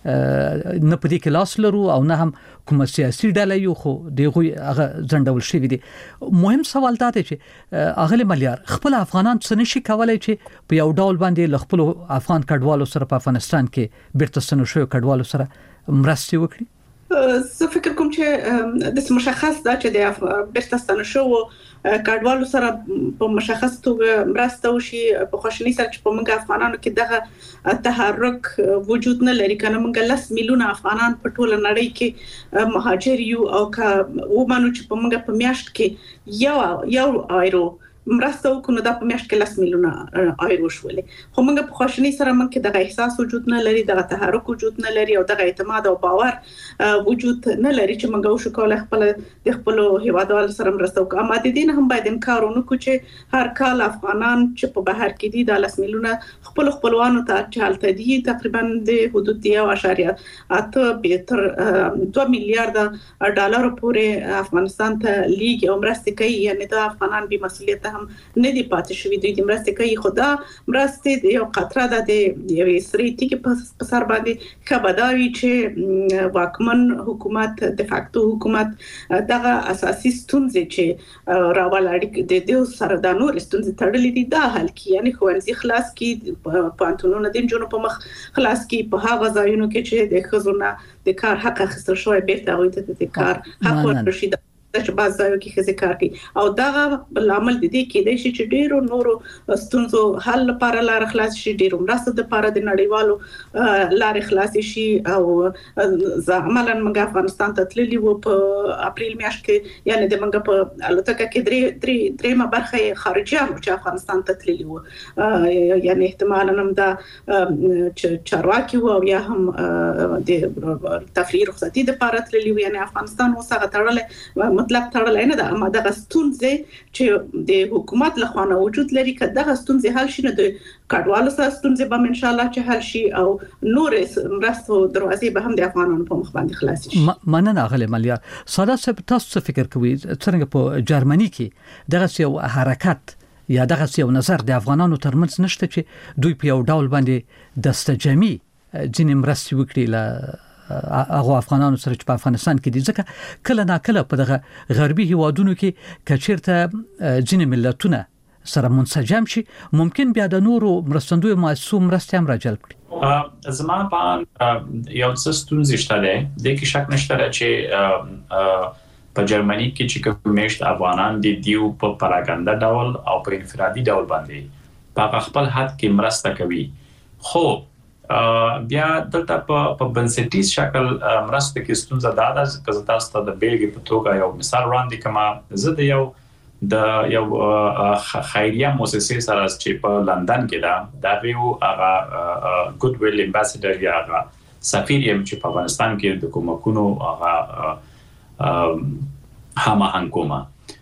نه پدې کې لاس لرو او نه هم کوم سیاسي ډله یو خو دغه هغه ځندول شوی دي مهم سوال دا دی چې اغلی ملیار خپل افغانان څه نشي کولای چې په یو ډول باندې خپل افغان کډوالو سره په افغانستان کې بیرته سنو شو کډوالو سره مرستې وکړي زه فکر کوم چې د مشخص دا چې د بیرته ستنه شو کډوالو سره په مشخص توګه مرسته وشي په خوشنۍ سره چې په موږ افغانانو کې دغه تحرک وجود نه لري کنه موږ لس میلیونه افغانان په ټوله نړۍ کې مهاجر یو او که و مانو چې په موږ په میاشت کې یو یو ایرو مرسته وکړو دا په میاشت کې لاس میلیونه ایرو شولې خو موږ په خوشنۍ سره موږ کې دغه احساس وجود نه لري دغه تحرک وجود نه لري او دغه اعتماد او باور وجود نه لري چې موږ وشو کولای خپل د خپل هیوادوال سره مرسته وکړو اما د دې نه هم باید انکار ونکړو چې هر کال افغانان چې په بهر کې دي د لاس میلیونه خپل خپلوانو ته چالت دي تقریبا د حدود دی او اشاریه اته تر دوه میلیارډ ډالر پورې افغانستان ته لیګ او مرسته کوي یعنی دا افغانان به مسؤلیت هم نه دی پاتې شوی دوی د مرسته کوي خدا مرسته دی یو قطره د یوې سری ټیک په سر باندې کبداوی چې واکمن حکومت د فاکتو حکومت دغه اساسي ستونزې چې راولاړ د دې سره د نور ستونزې تړلې دي دا حل کی یعنی خوانزي خلاص کی پانتونونه د جنونو په مخ خلاص کی په هغه ځایونو کې چې د خزونه د کار حق اخیستل شوی بیرته وایي د کار حق ورشي چې باز ځایو کې خزي کار کوي او دا عمل د دې کې د شي چې ډیرو نورو ستونزو حل لپاره لار خلاص شي ډیرو مرسته د لپاره د نړیوالو لار خلاص شي او عملاً موږ افغانستان ته تللی وو په اپریل میاشت کې یعنی د موږ په الوتکه کې درې درې درېمه برخه خارجيانو چې افغانستان ته تللی وو یعنی احتمالاً هم دا چارواکي وو او یا هم د تفریح رخصتي د لپاره تللی وو یعنی افغانستان اوس هغه تړلې مطلق تړلای نه ده اما دغه ستونزې چې د حکومت له خوا وجود لري که دغه ستونزې حل شي نو د کډوالو سره ستونزې به ان شاء الله چې حل شي او نور مرستو دروازې به هم د افغانانو په مخ باندې خلاص شي مننه غلې مالیا ساده څه تاسو فکر کوي څنګه په جرمني کې دغه یو حرکت یا دغه یو نظر د افغانانو ترمنځ نشته چې دوی په یو ډول باندې دستجمی ځینې مرستې وکړي له هغه افغانانو سره چې په افغانستان کې دي ځکه کله نا کله په دغه غربي هیوادونو کې کچیرته ځینې ملتونه سره منسجم شي ممکن بیا د نورو مرستندوی مؤسسو مرستې هم راجلب کړي زما په یو څه ستونزې شته ده د کې شک نشته چې په جرمني کې چې کوم مشت افغانان دي دیو په پراګاندا ډول او په انفرادي ډول باندې په خپل حد کې مرسته کوي خو بیا دلته په بنسټیز شکل مرسته کې ستونزه دا ده چې تاسو ته د بیلګې په توګه یو مثال وړاندې کما زه د یو د یو خیریه مؤسسې سره چې په لندن کې ده دا یو هغه ګډ ویل امباسډر یا هغه سفیر یم چې په افغانستان کې د کومکونو هغه هماهنګ کومه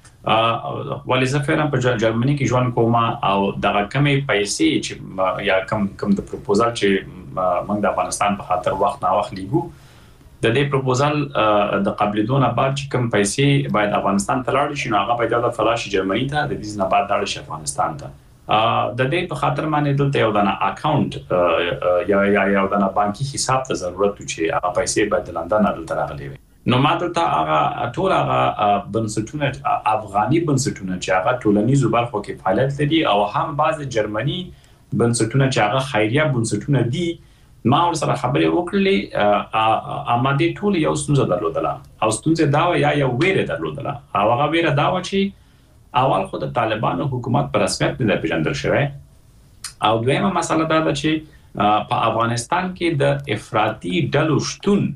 ولې زه فعلا په جرمني کې ژوند کوم او دغه کمې پیسې چې یا کم کم د پروپوزال چې موږ د افغانستان په خاطر وخت نه وخت لیګو د دې پروپوزال د قبلېدون بعد چې کم پیسې باید افغانستان ته لاړ شي نو هغه باید د فلاش جرمني ته د دې نه بعد لاړ شي افغانستان ته د دې په خاطر باندې دلته یو دنا اکاونټ یا یا یو دنا بانکي حساب ته ضرورت چې هغه پیسې باید د لندن نه راغلي وي نو ماته ته هغه ټول هغه بنسټونه افغاني بنسټونه چې هغه ټولنیزو برخو کې فعالیت لري او هم بعض جرمني بنسټونه چې هغه خیریه بنسټونه دي ما ور سره خبرې وکړلې اماده ټول یو ستونزه درلودله او ستونزه دا یا یو ویره درلودله او هغه ویره دا و چې اول خو د طالبانو حکومت پر رسمیت نه پیژندل شوی او دویمه مسله دا ده چې په افغانستان کې د افراطي ډلو شتون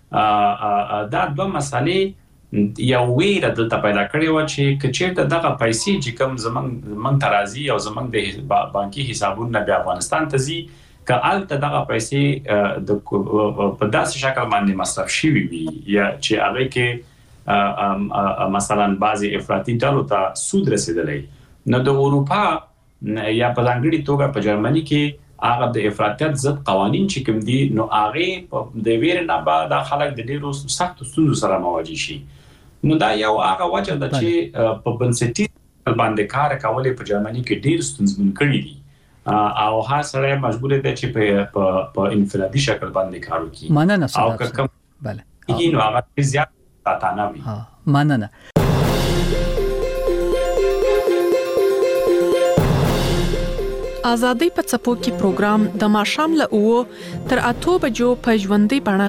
دا دوه مسالې یو ویره دلته پیدا کړې و چې کچېرته دغه پیسې چې کوم زمنګ من ترازی او زمنګ د بانکي حسابونو د افغانستان ته زی کالته دغه پیسې د په داسې شکل باندې مصرف شي وي یا چې هغه کې مثلا بعضي افراطي ډلو ته سود رسیدلې نو د اروپا یا په ځانګړي توګه په جرمني کې هغه د افراطیت ضد قوانين چې کوم دي نو هغه د ویر نه بعد خلک د ډیرو سخت ستونزو سره مواجه شي نو دا یو هغه وجه ده چې په بنسټي باندې کار کولې په جرمني کې ډیر ستونزمن کړي دي او هر سره مجبور دي چې په په انفرادي شکل باندې کار وکړي مننه او کوم bale نو هغه زیات تاتانه وي مننه آزادۍ په څپو کې پروګرام د ماښام له اوو تر اتو بجو په ژوندۍ بڼه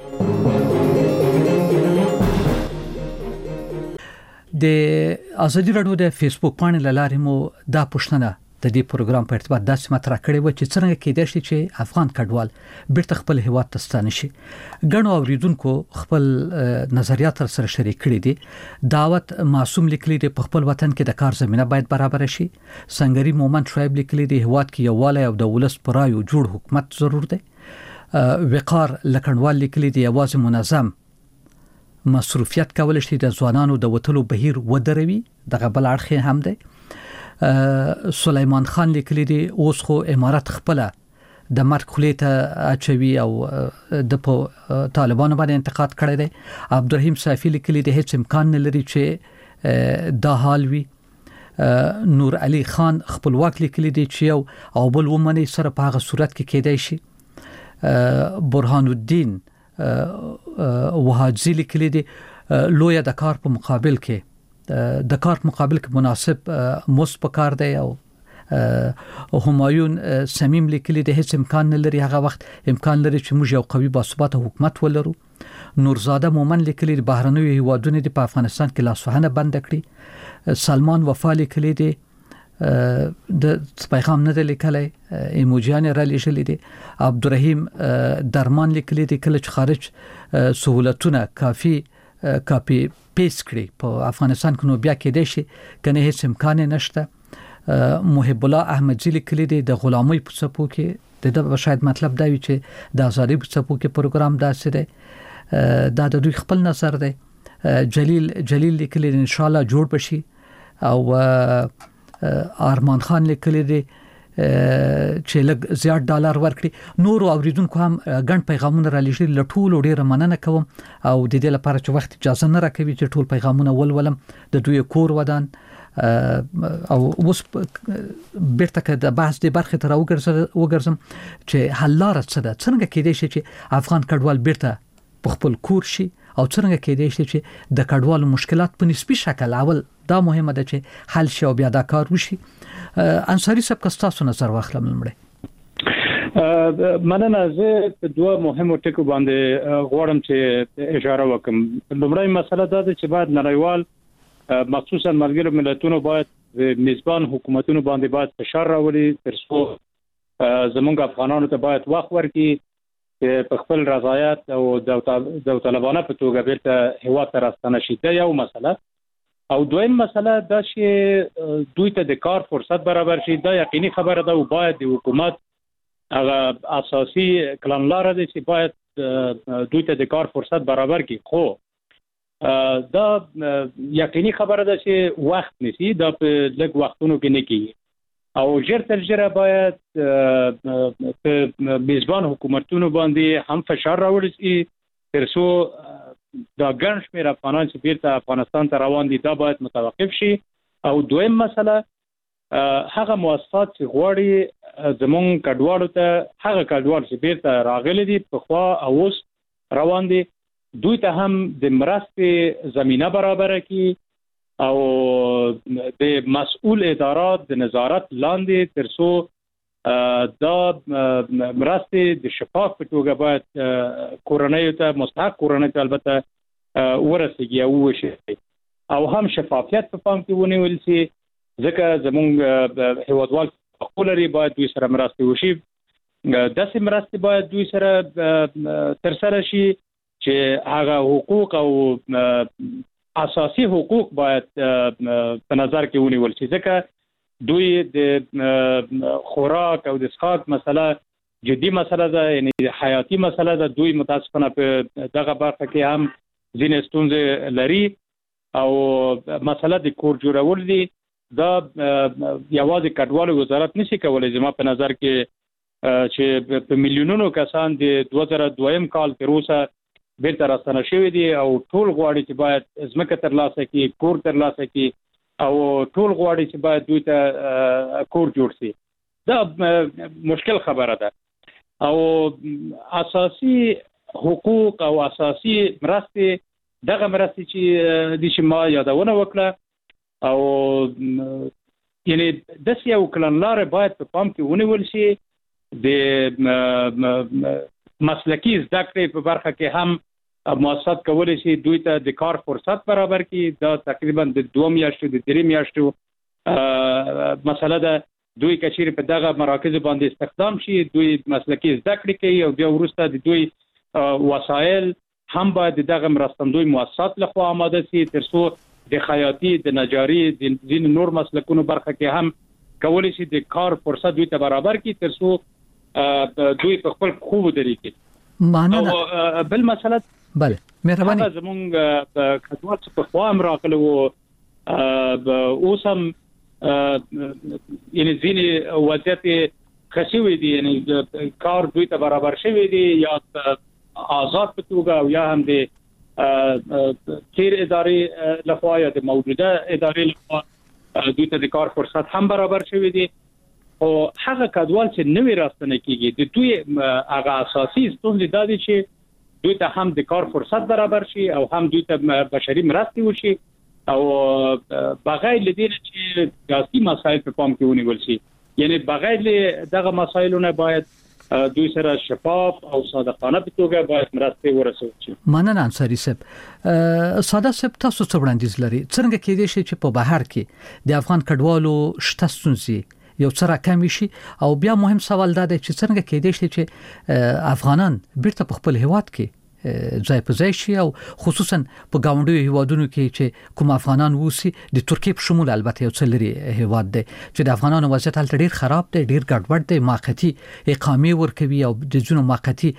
د ازادي رادیو د فیسبوک باندې لاره مو دا پښتنه د دې پروګرام په ارتباط داسې مطرح کړی و چې څنګه کېدای شي چې افغان کډوال بیرته خپل هیواد ته ستانه شي. ګڼو اوریدونکو خپل نظریات سره شریک کړي دي. دعوت معصوم لیکلي دي په خپل وطن کې د کار زمينه باید برابر شي. سنگري مومن شعیب لیکلي دي هیواد کې یووالی او د ولس پرایو جوړ حکومت ضرور دی. وقار لکڼوال لیکلي دي یوازې منظم مصروفیت کول شي د ځوانانو د وټلو بهیر ودروي. دغه بل اړخ هم دی. سلیمان خان لیکلی دی اوس خو امارات خپل د مرګ خلیته اچوي او د طالبانو باندې انتقاد کړی دی. عبدالرحیم صافی لیکلی دی هیڅ امکان نه لري چې دا حال وي. نور علي خان خپلواک لیکلی دی چې یو او بل ومني سره په هغه صورت کې کېدای شي. برهان الدین وهاجزي لیکلی دی لوی د کار په مقابل کې د کار مقابل کې مناسب مست پکار دی. او همایون سمیم لیکلی دی هیڅ امکان نه لري هغه وخت امکان لري چې موږ یو قوي باثباته حکومت ولرو. نورزاده مومن لیکلی دی بهرنوي هیوادونو د په افغانستان کې لاسوهنه بند کړي. سلمان وفا لیکلی دی د پیغام نه لیکلی ایموجیان را لیکلی دی. عبدالرحیم درمان لیکلی دی کله چې خارج سہولتونه کافی کاپی پیست کړي په افغانستان کې نو بیا کېدای شي کنه هیڅ امکان نشته. محب الله احمدزي لیکلی دی د غلامۍ په څپو کې د شاید مطلب دا وي چې د ازادي په څپو کې پروګرام داسې دی. دا د دوی خپل نظر دی. جلیل جلیل لیکلی دی ان شاء الله جوړ بشي. او ارمان خان لیکلی دی چې لږ زیات ډالر ورکړي. نور اوریدونکو هم ګڼ پیغامونه را لېږلي لټول ډیره مننه کوم او د دې لپاره چې وخت اجازه نه راکوي چې ټول پیغامونه ولولم د دوی کور ودان او اوس بیرته که د بحث د برخې تر وګرځم چې حل لاره څه ده. څنګه کېدای شي چې افغان کډوال بیرته په خپل کور شي او څنګه کېدای شي چې د کډوالو مشکلات په نسبي شکل اول دا مهمه ده چې حل شي او بیا دا کار وشي. انصاری صاحب کستاسو نظر واخلم لمړی. مننه. زه دوه مهمو ټکو باندې غواړم چې اشاره وکم. لمړی مسله دا ده چې باید نړیوال مخصوصا ملګرو ملتونو باید میزبان حکومتونو باندې باید فشار راولي تر څو زمونږ افغانانو ته باید وخت ورکړي چې په خپل رضایت او داوطلبانه په توګه بیرته هیواد ته راستنه شي. دا یو مسله. او دویم مسله دا چې دوی ته د کار فرصت برابر شي. دا یقیني خبره ده او باید د حکومت هغه اساسي کړنلاره ده چې باید دوی ته د کار فرصت برابر کړي. خو دا یقیني خبره ده چې وخت نشي. دا په لږ وختونو کې نه کیږي او ژر تر ژره باید په میزبان حکومتونو باندې هم فشار راوړل شي تر څو دا ګڼ شمېر افغانان چې بیرته افغانستان ته روان دي دا باید متوقف شي. او دویم مسله هغه مؤسسات چې غواړي زمونږ کډوالو ته هغه کډوال چې بیرته راغلي دي پخوا او اوس روان دي دوی ته هم د مرستې زمینه برابره کړي او د مسؤل ادارات د نظارت لاندې تر څو دا مرستې د شفاف په توګه باید کورنۍ ته مستحق کورنۍ ته البته ورسیږي او وشي او هم شفافیت په پام کې ونیول شي ځکه زموږ هیوادوال خپل لري باید دوی سره مرستې وشي. داسې مرستې باید دوی سره تر سره شي چې هغه حقوق او اساسي حقوق باید په نظر کې ونیول شي ځکه دوی د خوراک او د اسقاط مسله جدي مسله ده یعنی حیاتي مسله ده. دوی متاسفانه په دغه برخه کې هم ځینې ستونزې لري او مسله د کور جوړول دي. دا یوازې کډوالو وزارت نشي کولای زما په نظر کې چې په میلیونونو کسان د دوه زره دویم کال تر اوسه بیرته راستنه شوي دي او ټول غواړي چې باید ځمکه ترلاسه کړي کور ترلاسه کړي او ټول غواړي چې باید دوی ته کور جوړ شي. دا مشکل خبره ده او اساسي حقوق او اساسي مرستې دغه مرستې چې د شما یادونه وکړه او یعنی د سیاو کلنلار باید په پام کې ونیول شي. د مسلکی زده کړې په برخه کې هم مؤسسات کولی شي دوی ته د کار فرصت برابر کړي. دا تقریبا د دوه میاشتو د درې میاشتو مسله ده. دوی کچیر په دغه مراکز باندې استخدام شي دوی مسلکي زده کړې کوي او بیا وروسته د دوی وسایل هم باید دغه مرستندوی مؤسسات لخوا آماده شي ترڅو د خیاطي د نجاري د ځین نور مسلکونو برخه کې هم کولی شي د کار فرصت دوی ته برابر کړي ترڅو دوی په خپل خوب درېږي معنی بل مسله بله مهرباني زمونږ په کډوال څخه خو هم راغلو اوس هم یعنی ځینې وضعیت خشوي دي یعنی کار دوی ته برابر شوی دي یا آزاد په توګه او یا هم د تیر ادارې لخوا یا د موجوده ادارې لخوا دوی ته د کار فرصت هم برابر شوی دي او هغه کډوال چې نوې راستنه کیږي د دوی هغه اساسي ستونزې دا دي چې دوی ته هم د کار فرصت برابر شي او هم دوی ته بشري مرستې وشي او بغیر لدې چې سیاسي مسایل په پام کې ونیول شي یعنی بغیر دغه مسایلونه باید دوی سره شفاف او صادقانه په توګه باید مرستې ورسول شي. مننه انصاری صاحب. ساده صاحب تاسو څه وړاندیز لري څنګه کېدای شي چې په بهر کې د افغان کډوالو شته ستونزې یو څه راکم شي او بیا مهم سوال دا دی چې څنګه کېدای شي چې افغانان بیرته په خپل هیواد کې ځای په ځای شي او خصوصا په گاونډیو هیوادونو کې چې کوم افغانان ووسی د ترکیه په شمول البته یو څه لري هیواد دی چې د افغانانو وضعیت هلته ډیر خراب دی ډیر ګډوډ دی موقتی اقامه ورکوي او د جنو موقتی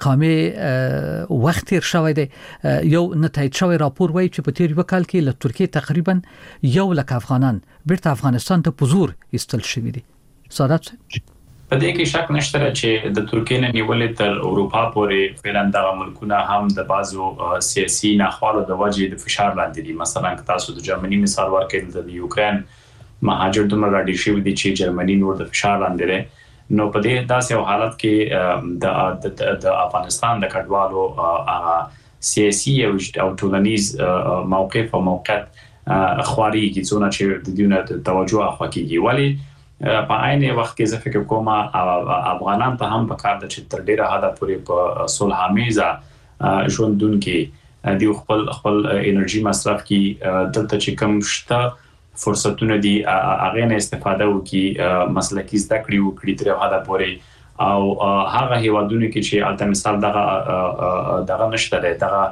اقامه وخت تیر شوی دی یو نتایج شوی راپور وایي چې په تیر وکال کې له ترکیه تقریبا یو لک افغانان بیرته افغانستان ته پزور ایستل شوی دي. سادات په دې کې شک نشته چې د ترکیې نه نیولې تر اروپا پورې فعلا د ملکونه هم د بازو سیاسي ناخوالو د وجې د فشار لاندې دي. مثلا تاسو د جرمني مثال ورکړئ د یوکرين مهاجر دومره راډي شوی دي چې جرمني نور د فشار لاندې ده نو په دې داسې حالت کې د د افغانستان د کډوالو سیاسي او ټولنیز موقف او موقعیت خواري کې څونه چې د دې نه توجه اخوا کیږي ولی په عین وخت کې زه فکر کوم افغانان ته هم په کار د چې تر ډیره حد پورې په صلحامیزه ژوندون کې دی خپل خپل انرژي مصرف کې دلته چې کم شته فرصتونه دي هغه نه استفاده وکړي مسلکي زده کړې وکړي تر حد پورې او هغه هیوادونو کې چې البته مثال دغه دغه نشته دغه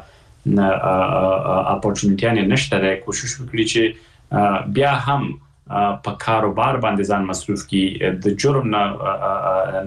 اپورچونټی نشته ده کوشش وکړي چې بیا هم په کاروبار باندې ځان مصروف کی د جرم نه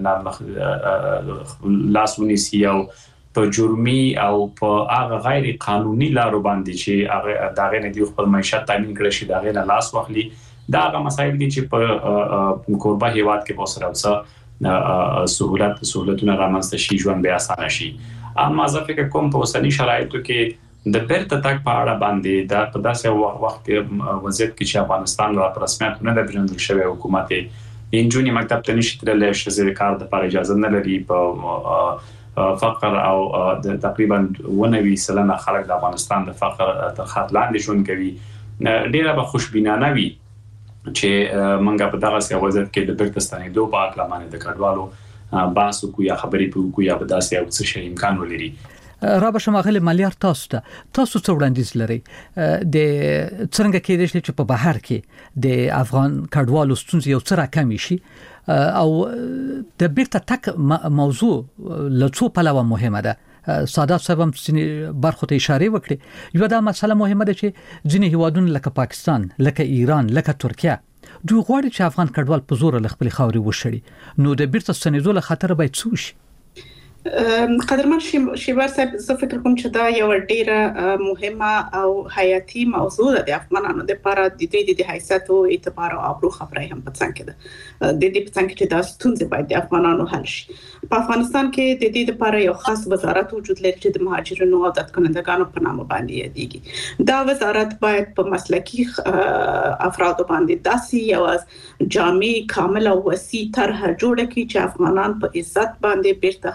لاس ونیسي او په جرمي او په هغه غیر قانوني لارو باندې چې هغه دغه نه دی خپل معیشت تامین کړي شي دغه نه لاس واخلي دا هغه مسایل دي چې په کوربه هیواد کې په سره اوسه سہولت سہولتونه رامنځته شي ژوند به اسانه شي. اما زه فکر کوم په اوسنی شرایطو کې د بیرته تک په اړه باندې دا په داسې وخت کې وضعیت کې چې افغانستان لا په رسمیت نه د پیژندل شوی حکومت انجونی مکتب ته نشي تللی چې کار د لپاره اجازه نه لري په فقر او د تقریبا ونوي سلنه خلک د افغانستان د فقر تر خط لاندې ژوند کوي ډیره به خوشبینانه وي چې منګه په دغه سیاسي وضعیت کې د بیرته ستنېدو په اړه باندې د کډوالو بحث کوي یا خبرې کوي یا په داسې یو څه شي امکان ولري. رابه شماغله مليار تاسو ته تاسو څه وړاندیز لري د څنګه کېدای شي چې په بهر کې د افغان کډوالو ستونزې یو څه راکم شي او د بیرته تک موضوع لڅو پلوه مهمه ده. سادات صاحب هم برخو ته اشاره وکړي یو دا مسله مهمه ده چې ځینې هیوادونه لکه پاکستان لکه ایران لکه ترکیه دوی غواړي چې افغان کډوال په زور له خپل خاوري وشړي نو د بیرته ستنېدو له خطر باید څه وشي؟ قدرمن شیبر صاحب زه فکر کوم چې دا یو ډیره مهمه او حیاتي موضوع ده د افغانانو لپاره د دې د حیثیت او اعتبار او ابرو خبره هم په څنګه ده د دې په څنګه چې دا ستونزې باید د افغانانو حل شي. په افغانستان کې د دې لپاره یو خاص وزارت وجود لري چې د مهاجرینو او د کنندګانو په نامه باندې یادېږي. دا وزارت باید په مسلکي افرادو باندې داسې یو جامع کامل او وسیع طرح جوړ کړي چې افغانان په عزت باندې بیرته خپل وطن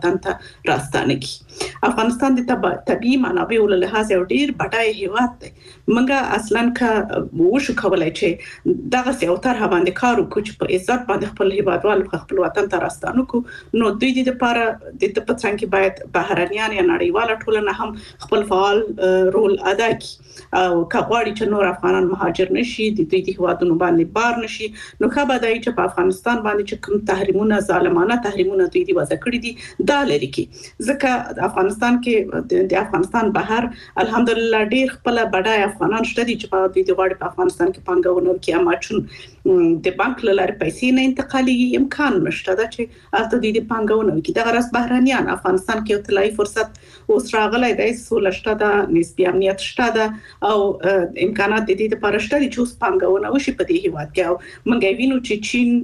وطن ته راستانه کی. افغانستان د طبيعي منابعو له لحاظ یو ډیر بډای هیواد دی. منګه اصلا کا وشو کولای چې دغه یو طرح باندې کار وکړو چې په عزت باندې خپل هیوادوال خپل وطن ته راستانه کو. نو دوی د لپاره د پڅنګ کې باید بهرنیان یا نړیواله ټولنه هم خپل فعال رول ادا کړي او کغواړي چې نور افغانان مهاجر نشي د دوی د هیوادونو باندې بار نشي. نو ښه به دی چې په افغانستان باندې چې کوم تحریمونه ظالمانه تحریمونه دوی دی وضع کړی دي دا لري کې ځکه افغانستان کې د افغانستان بهر الحمدلله ډیر خپل بډای افغانان شته دي چې په دې د غواړي په افغانستان کې پنګونه کوي اما چې د بانک لاره پیسې نه انتقالي امکان نشته دا چې البته د پنګونه کوي د غرض بهرانيان افغانستان کې یو طلایی فرصت اوس راغلی دی سولشته د نسبی امنیت شته ده او امکانات د دې لپاره شته چې اوس پنګونه وشي په دې هیواد کې او موږ وینو چې چین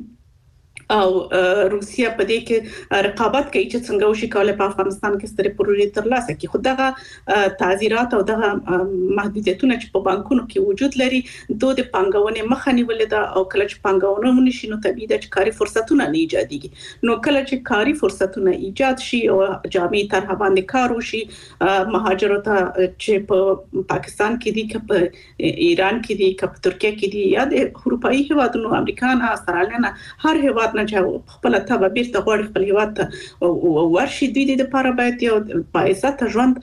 او روسیا په دې کې رقابت کوي چې څنګه وشي کولای په افغانستان کې سترې پروژې ترلاسه کړي. خو دغه تعزیرات او دغه محدودیتونه چې په بانکونو کې وجود لري دوی د پنګونې مخه نیولې ده او کله چې پنګونه ونشي نو طبيعي ده چې کاري فرصتونه نه ایجادېږي. نو کله چې کاري فرصتونه ایجاد شي او جامع طرح باندې کار وشي مهاجرو ته چې په پاکستان کې دي که په ایران کې دي که په ترکیه کې دي یا د اروپאי هیوادونو امریکا نه استرالیا نه هر هیواد چې خپل ته بیرته غوړي خپل هیواد ته ورشي دوی د لپاره باید یو پایسته ژوند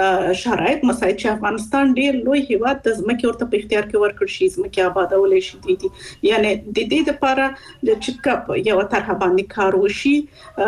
شرایط مساعد چې افغانستان ډیر لوی هیواد د ځمکې ورته په اختیار کې ورکړ شي ځمکې آبادول شي دي, دي. یعنی د دې لپاره د چکپ یو طرح باندې کار وشي.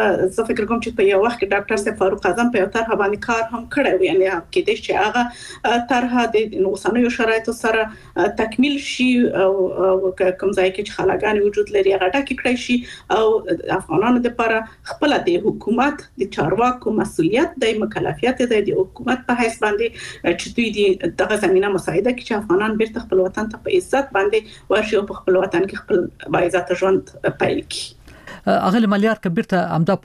زه فکر کوم چې په یو وخت کې ډاکټر صاحب فاروق اعظم په یو طرح باندې کار هم کړی و یعنی کې د چې هغه طرح د اوسنیو شرایطو سره تکمیل شي او کوم ځای کې چې خلاګان وجود لري هغه ټاکي کړی شي او افغانانو لپاره خپل د حکومت د چارواکو مسؤلیت د مکلفیت د حکومت په حیث باندې چې دوی دغه زمينه مساعده کوي چې افغانان بیرته خپل وطن ته په عزت باندې ورشي او په خپل وطن کې خپل با عزت ژوند پیل کړي. اغل مليار کبیرته امدا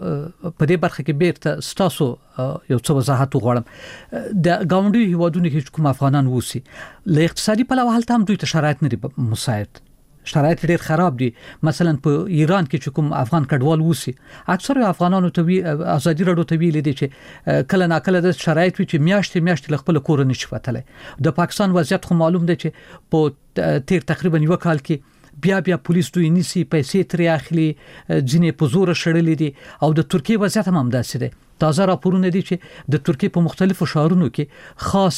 په دې برخه کې بیرته ستاسو یو څه وضاحت غواړم. د گاونډي هیوادونو کې کوم افغانان ووسی له اقتصادي پلوه حالت هم دوی ته شرایط نه دي مساعد شرایط ډیر خراب دي. مثلا په ایران کې چې کوم افغان کډوال وسی اکثر افغانانو ته ازادي رادیو ته ویل دي چې کله ناکله د شرایط وي چې میاشتې میاشتې خپل کور نه شفتلې. د پاکستان وضعیت خو معلوم دی چې په تیر تقریبا یو کال کې بیا بیا پولیس دوی نیسی پیسې ترې اخلي ځینې په زور شړلې دي او د ترکیه وضعیت هم همداسې دی. تازه راپورونه دي چې د ترکیه په مختلفو ښارونو کې خاص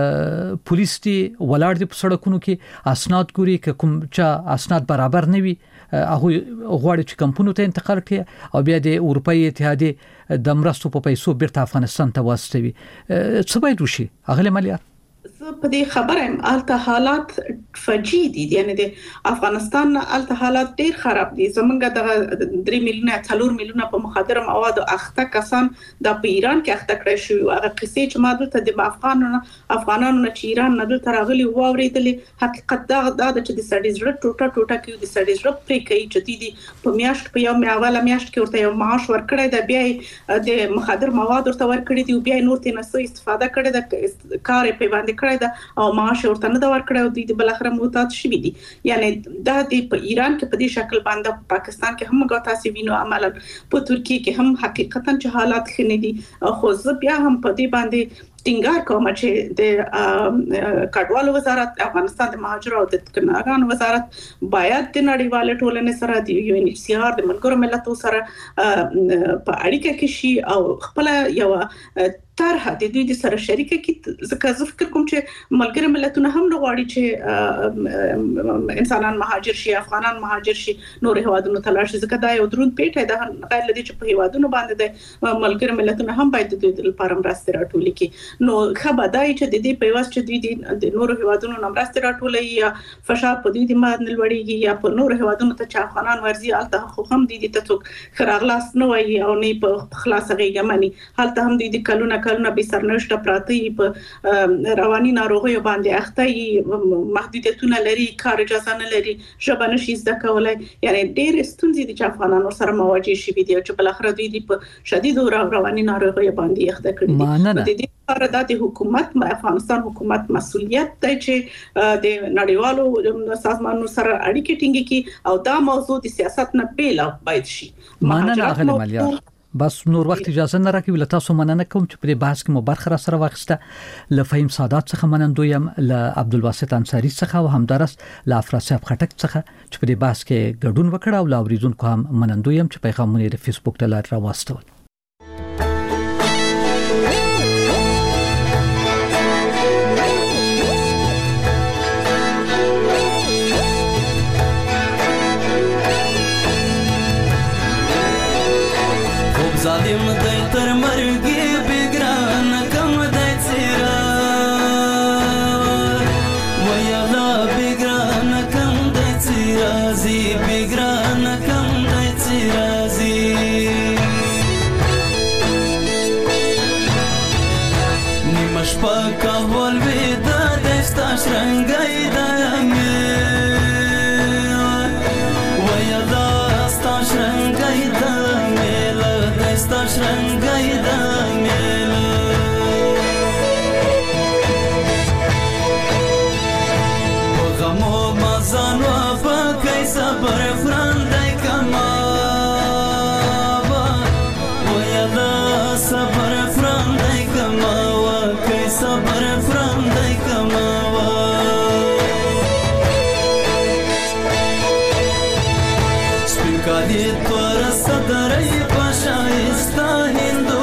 پولیس دي ولاړ دي په سړکونو کې اسناد ګوري که کوم چا اسناد برابر نه وي هغه غواړي چې کمپونو ته انتقال کړي او بیا د اروپאי اتحادیه د مرستو په پیسو بیرته افغانستان ته واستوي. څه باید وشي اغله مليار؟ زه په دې خبره ام الته حالات فجی دي یعنی د افغانستان الته حالات ډیر خراب دي. زمونږ د درې میلیونه څلور میلیونه په مخدر مواد اخته کسان د په ایران کې اخته کړی شو. هغه قصې چې ما دلته د افغانانو افغانانو چې ایران نه دلته راغلي و اوریدلې حقیقت دا د چې د سړي زړه ټوټه ټوټه کې د سړي زړه پرې کوي چې دي په میاشت په یو اوله میاشت کې ورته یو معاش ورکړی د بیا د مخدر مواد ورته ورکړي دي بیا نور ته نه استفاده کړي د کار په باندې کړی دا او معاش ورته نه دا ورکړی او دوی د بل اخره محتاج شوي دي. یعنی دا د په ایران کې په دې شکل باندې په پاکستان کې هم غوتاسي وینو عملا په ترکیه کې هم حقیقتا چې حالات خنه دي. خو زه بیا هم په دې باندې ټینګار کوم چې د کډوالو وزارت افغانستان د مهاجرو او د کناګانو وزارت باید د نړیوال ټولنې سره د یو ان ایچ سی آر د ملګرو ملتونو سره په اړیکه کې شي او خپل یو طرح د دوی د سره شریکه کې ځکه زه فکر کوم چې ملګری ملتونه هم غواړي چې انسانان مهاجر شي افغانان مهاجر شي نور هیوادونو ته لاړ شي ځکه دا یو درون پیټه ده غیر لدی چې په هیوادونو باندې د ملګری ملتونه هم باید د دوی لپاره مرسته راټولي کړي. نو خبردای چې د دې په واسطه چې دوی د نور هیوادونو مرسته راټولي یا فشار په دوی د باندې لوړیږي یا په نور هیوادونو ته چې افغانان ورزي الته خو هم د دې ته خراغلاس نه وایي او نه په خلاصه غیګمني حالته هم د کلونه کلونه به سرنوشت پراتی په رواني ناروغیو باندې اخته محدودیتونه لري کار اجازه نه لري ژبه نشي زده کولای. یعنی ډېر ستونزې دي چې افغانانو سره مواجه شي دي چې بل اخر دوی په شدید رواني ناروغیو باندې اخته کړي دي. د دې لپاره د حکومت افغانستان حکومت مسؤلیت دی چې د نړیوالو سازمانونو سره اړیکې ټینګې کړي او دا موضوع د سیاست نه بیل باید شي. مننه اغلی مليار بس نور وخت اجازه نه راکوي له تاسو مننه کوم چې په بحث کې مو برخه را سره واخیسته له فهیم سادات څخه منندویم له عبدالواسط انصاری څخه او همدارس له افراسیاب خټک څخه چې په بحث کې ګډون وکړ او له اوریدونکو هم منندویم چې پیغامونه د فیسبوک ته لار راوستل. ظالم دی تر مرګي بګران کم دی چیرې ویلا بګران کم دی چیرې زی بګران کم دی چیرې زی نیمش پکا ول وې د دستا شرنګای دمه ویلا ستا شرنګای دمه sta shrangai da mela o gamo mazano pa kai sabar frandai kama wa ya da sabar frandai kama wa kai sabar frandai kama wa spikali tor sadarai شایسته هندو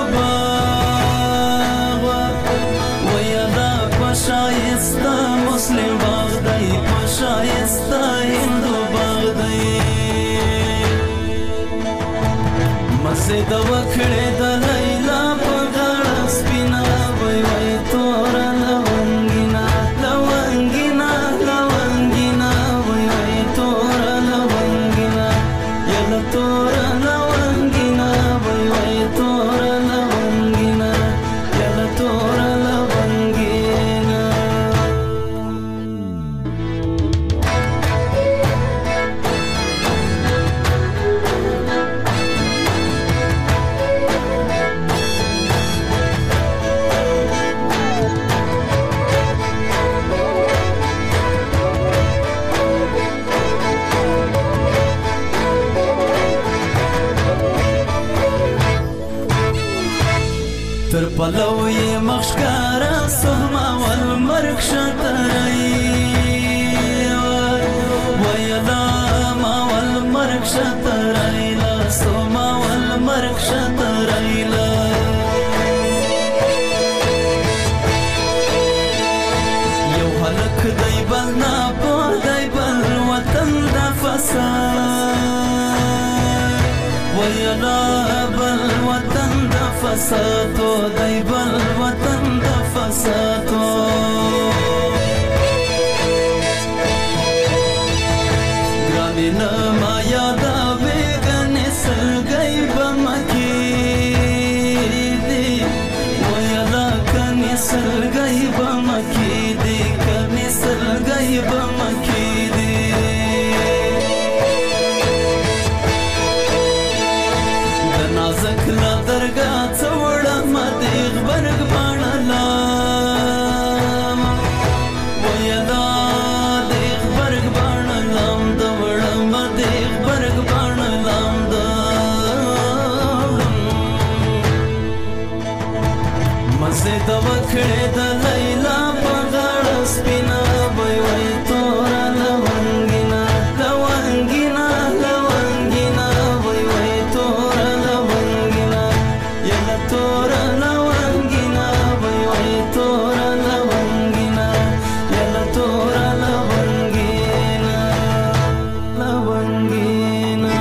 باغ ویدا پشایسته مسلم باغ دی پشایسته هندو باغ دی مسجد وکړه د لیلا په غاړه سپینا وای وای تور لونګینا لونګینا لونګینا وای وای تور لونګینا یلا تور تر پلوی مخشکارا سهما والمرک شترئی ویلا ما والمرک شترئی لا سهما والمرک شترئی لا یو حلق دی بل ناپو دی بل وطن دا فساد ویلا بل وطن دا فسادو دی بل وطن دا فسادو گرانی نما یادا بیگنی سلگئی بمکی دی ویلا کنی سلگئی بمکی دی کنی سلگئی بمکی دی دنازک لا درگا څوړه مدیغ برګ باڼلا ویدا دیغ برګ باڼلم دوړه مدیغ برګ باڼلم دوړم مزه د وکړې د لیلا په غاړه سپینا وای وای تور لونګینا لونګینا لونګینا وای وای تور لونګینا یلا تور لونګینا وای وای تور لونګینا یلا تور لونګینا لونګینا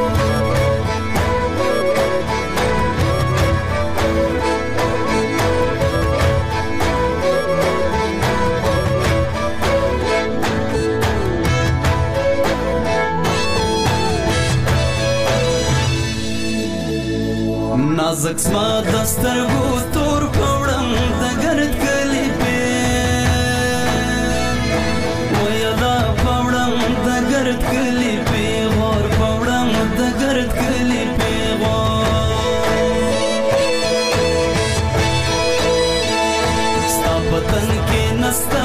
نازک سما دسترګو تور پوړم د ګرد کلی په ویلا پوړم د ګرد کلی په غور پوړم د ګرد کلی په غور ستا پتن کې نستا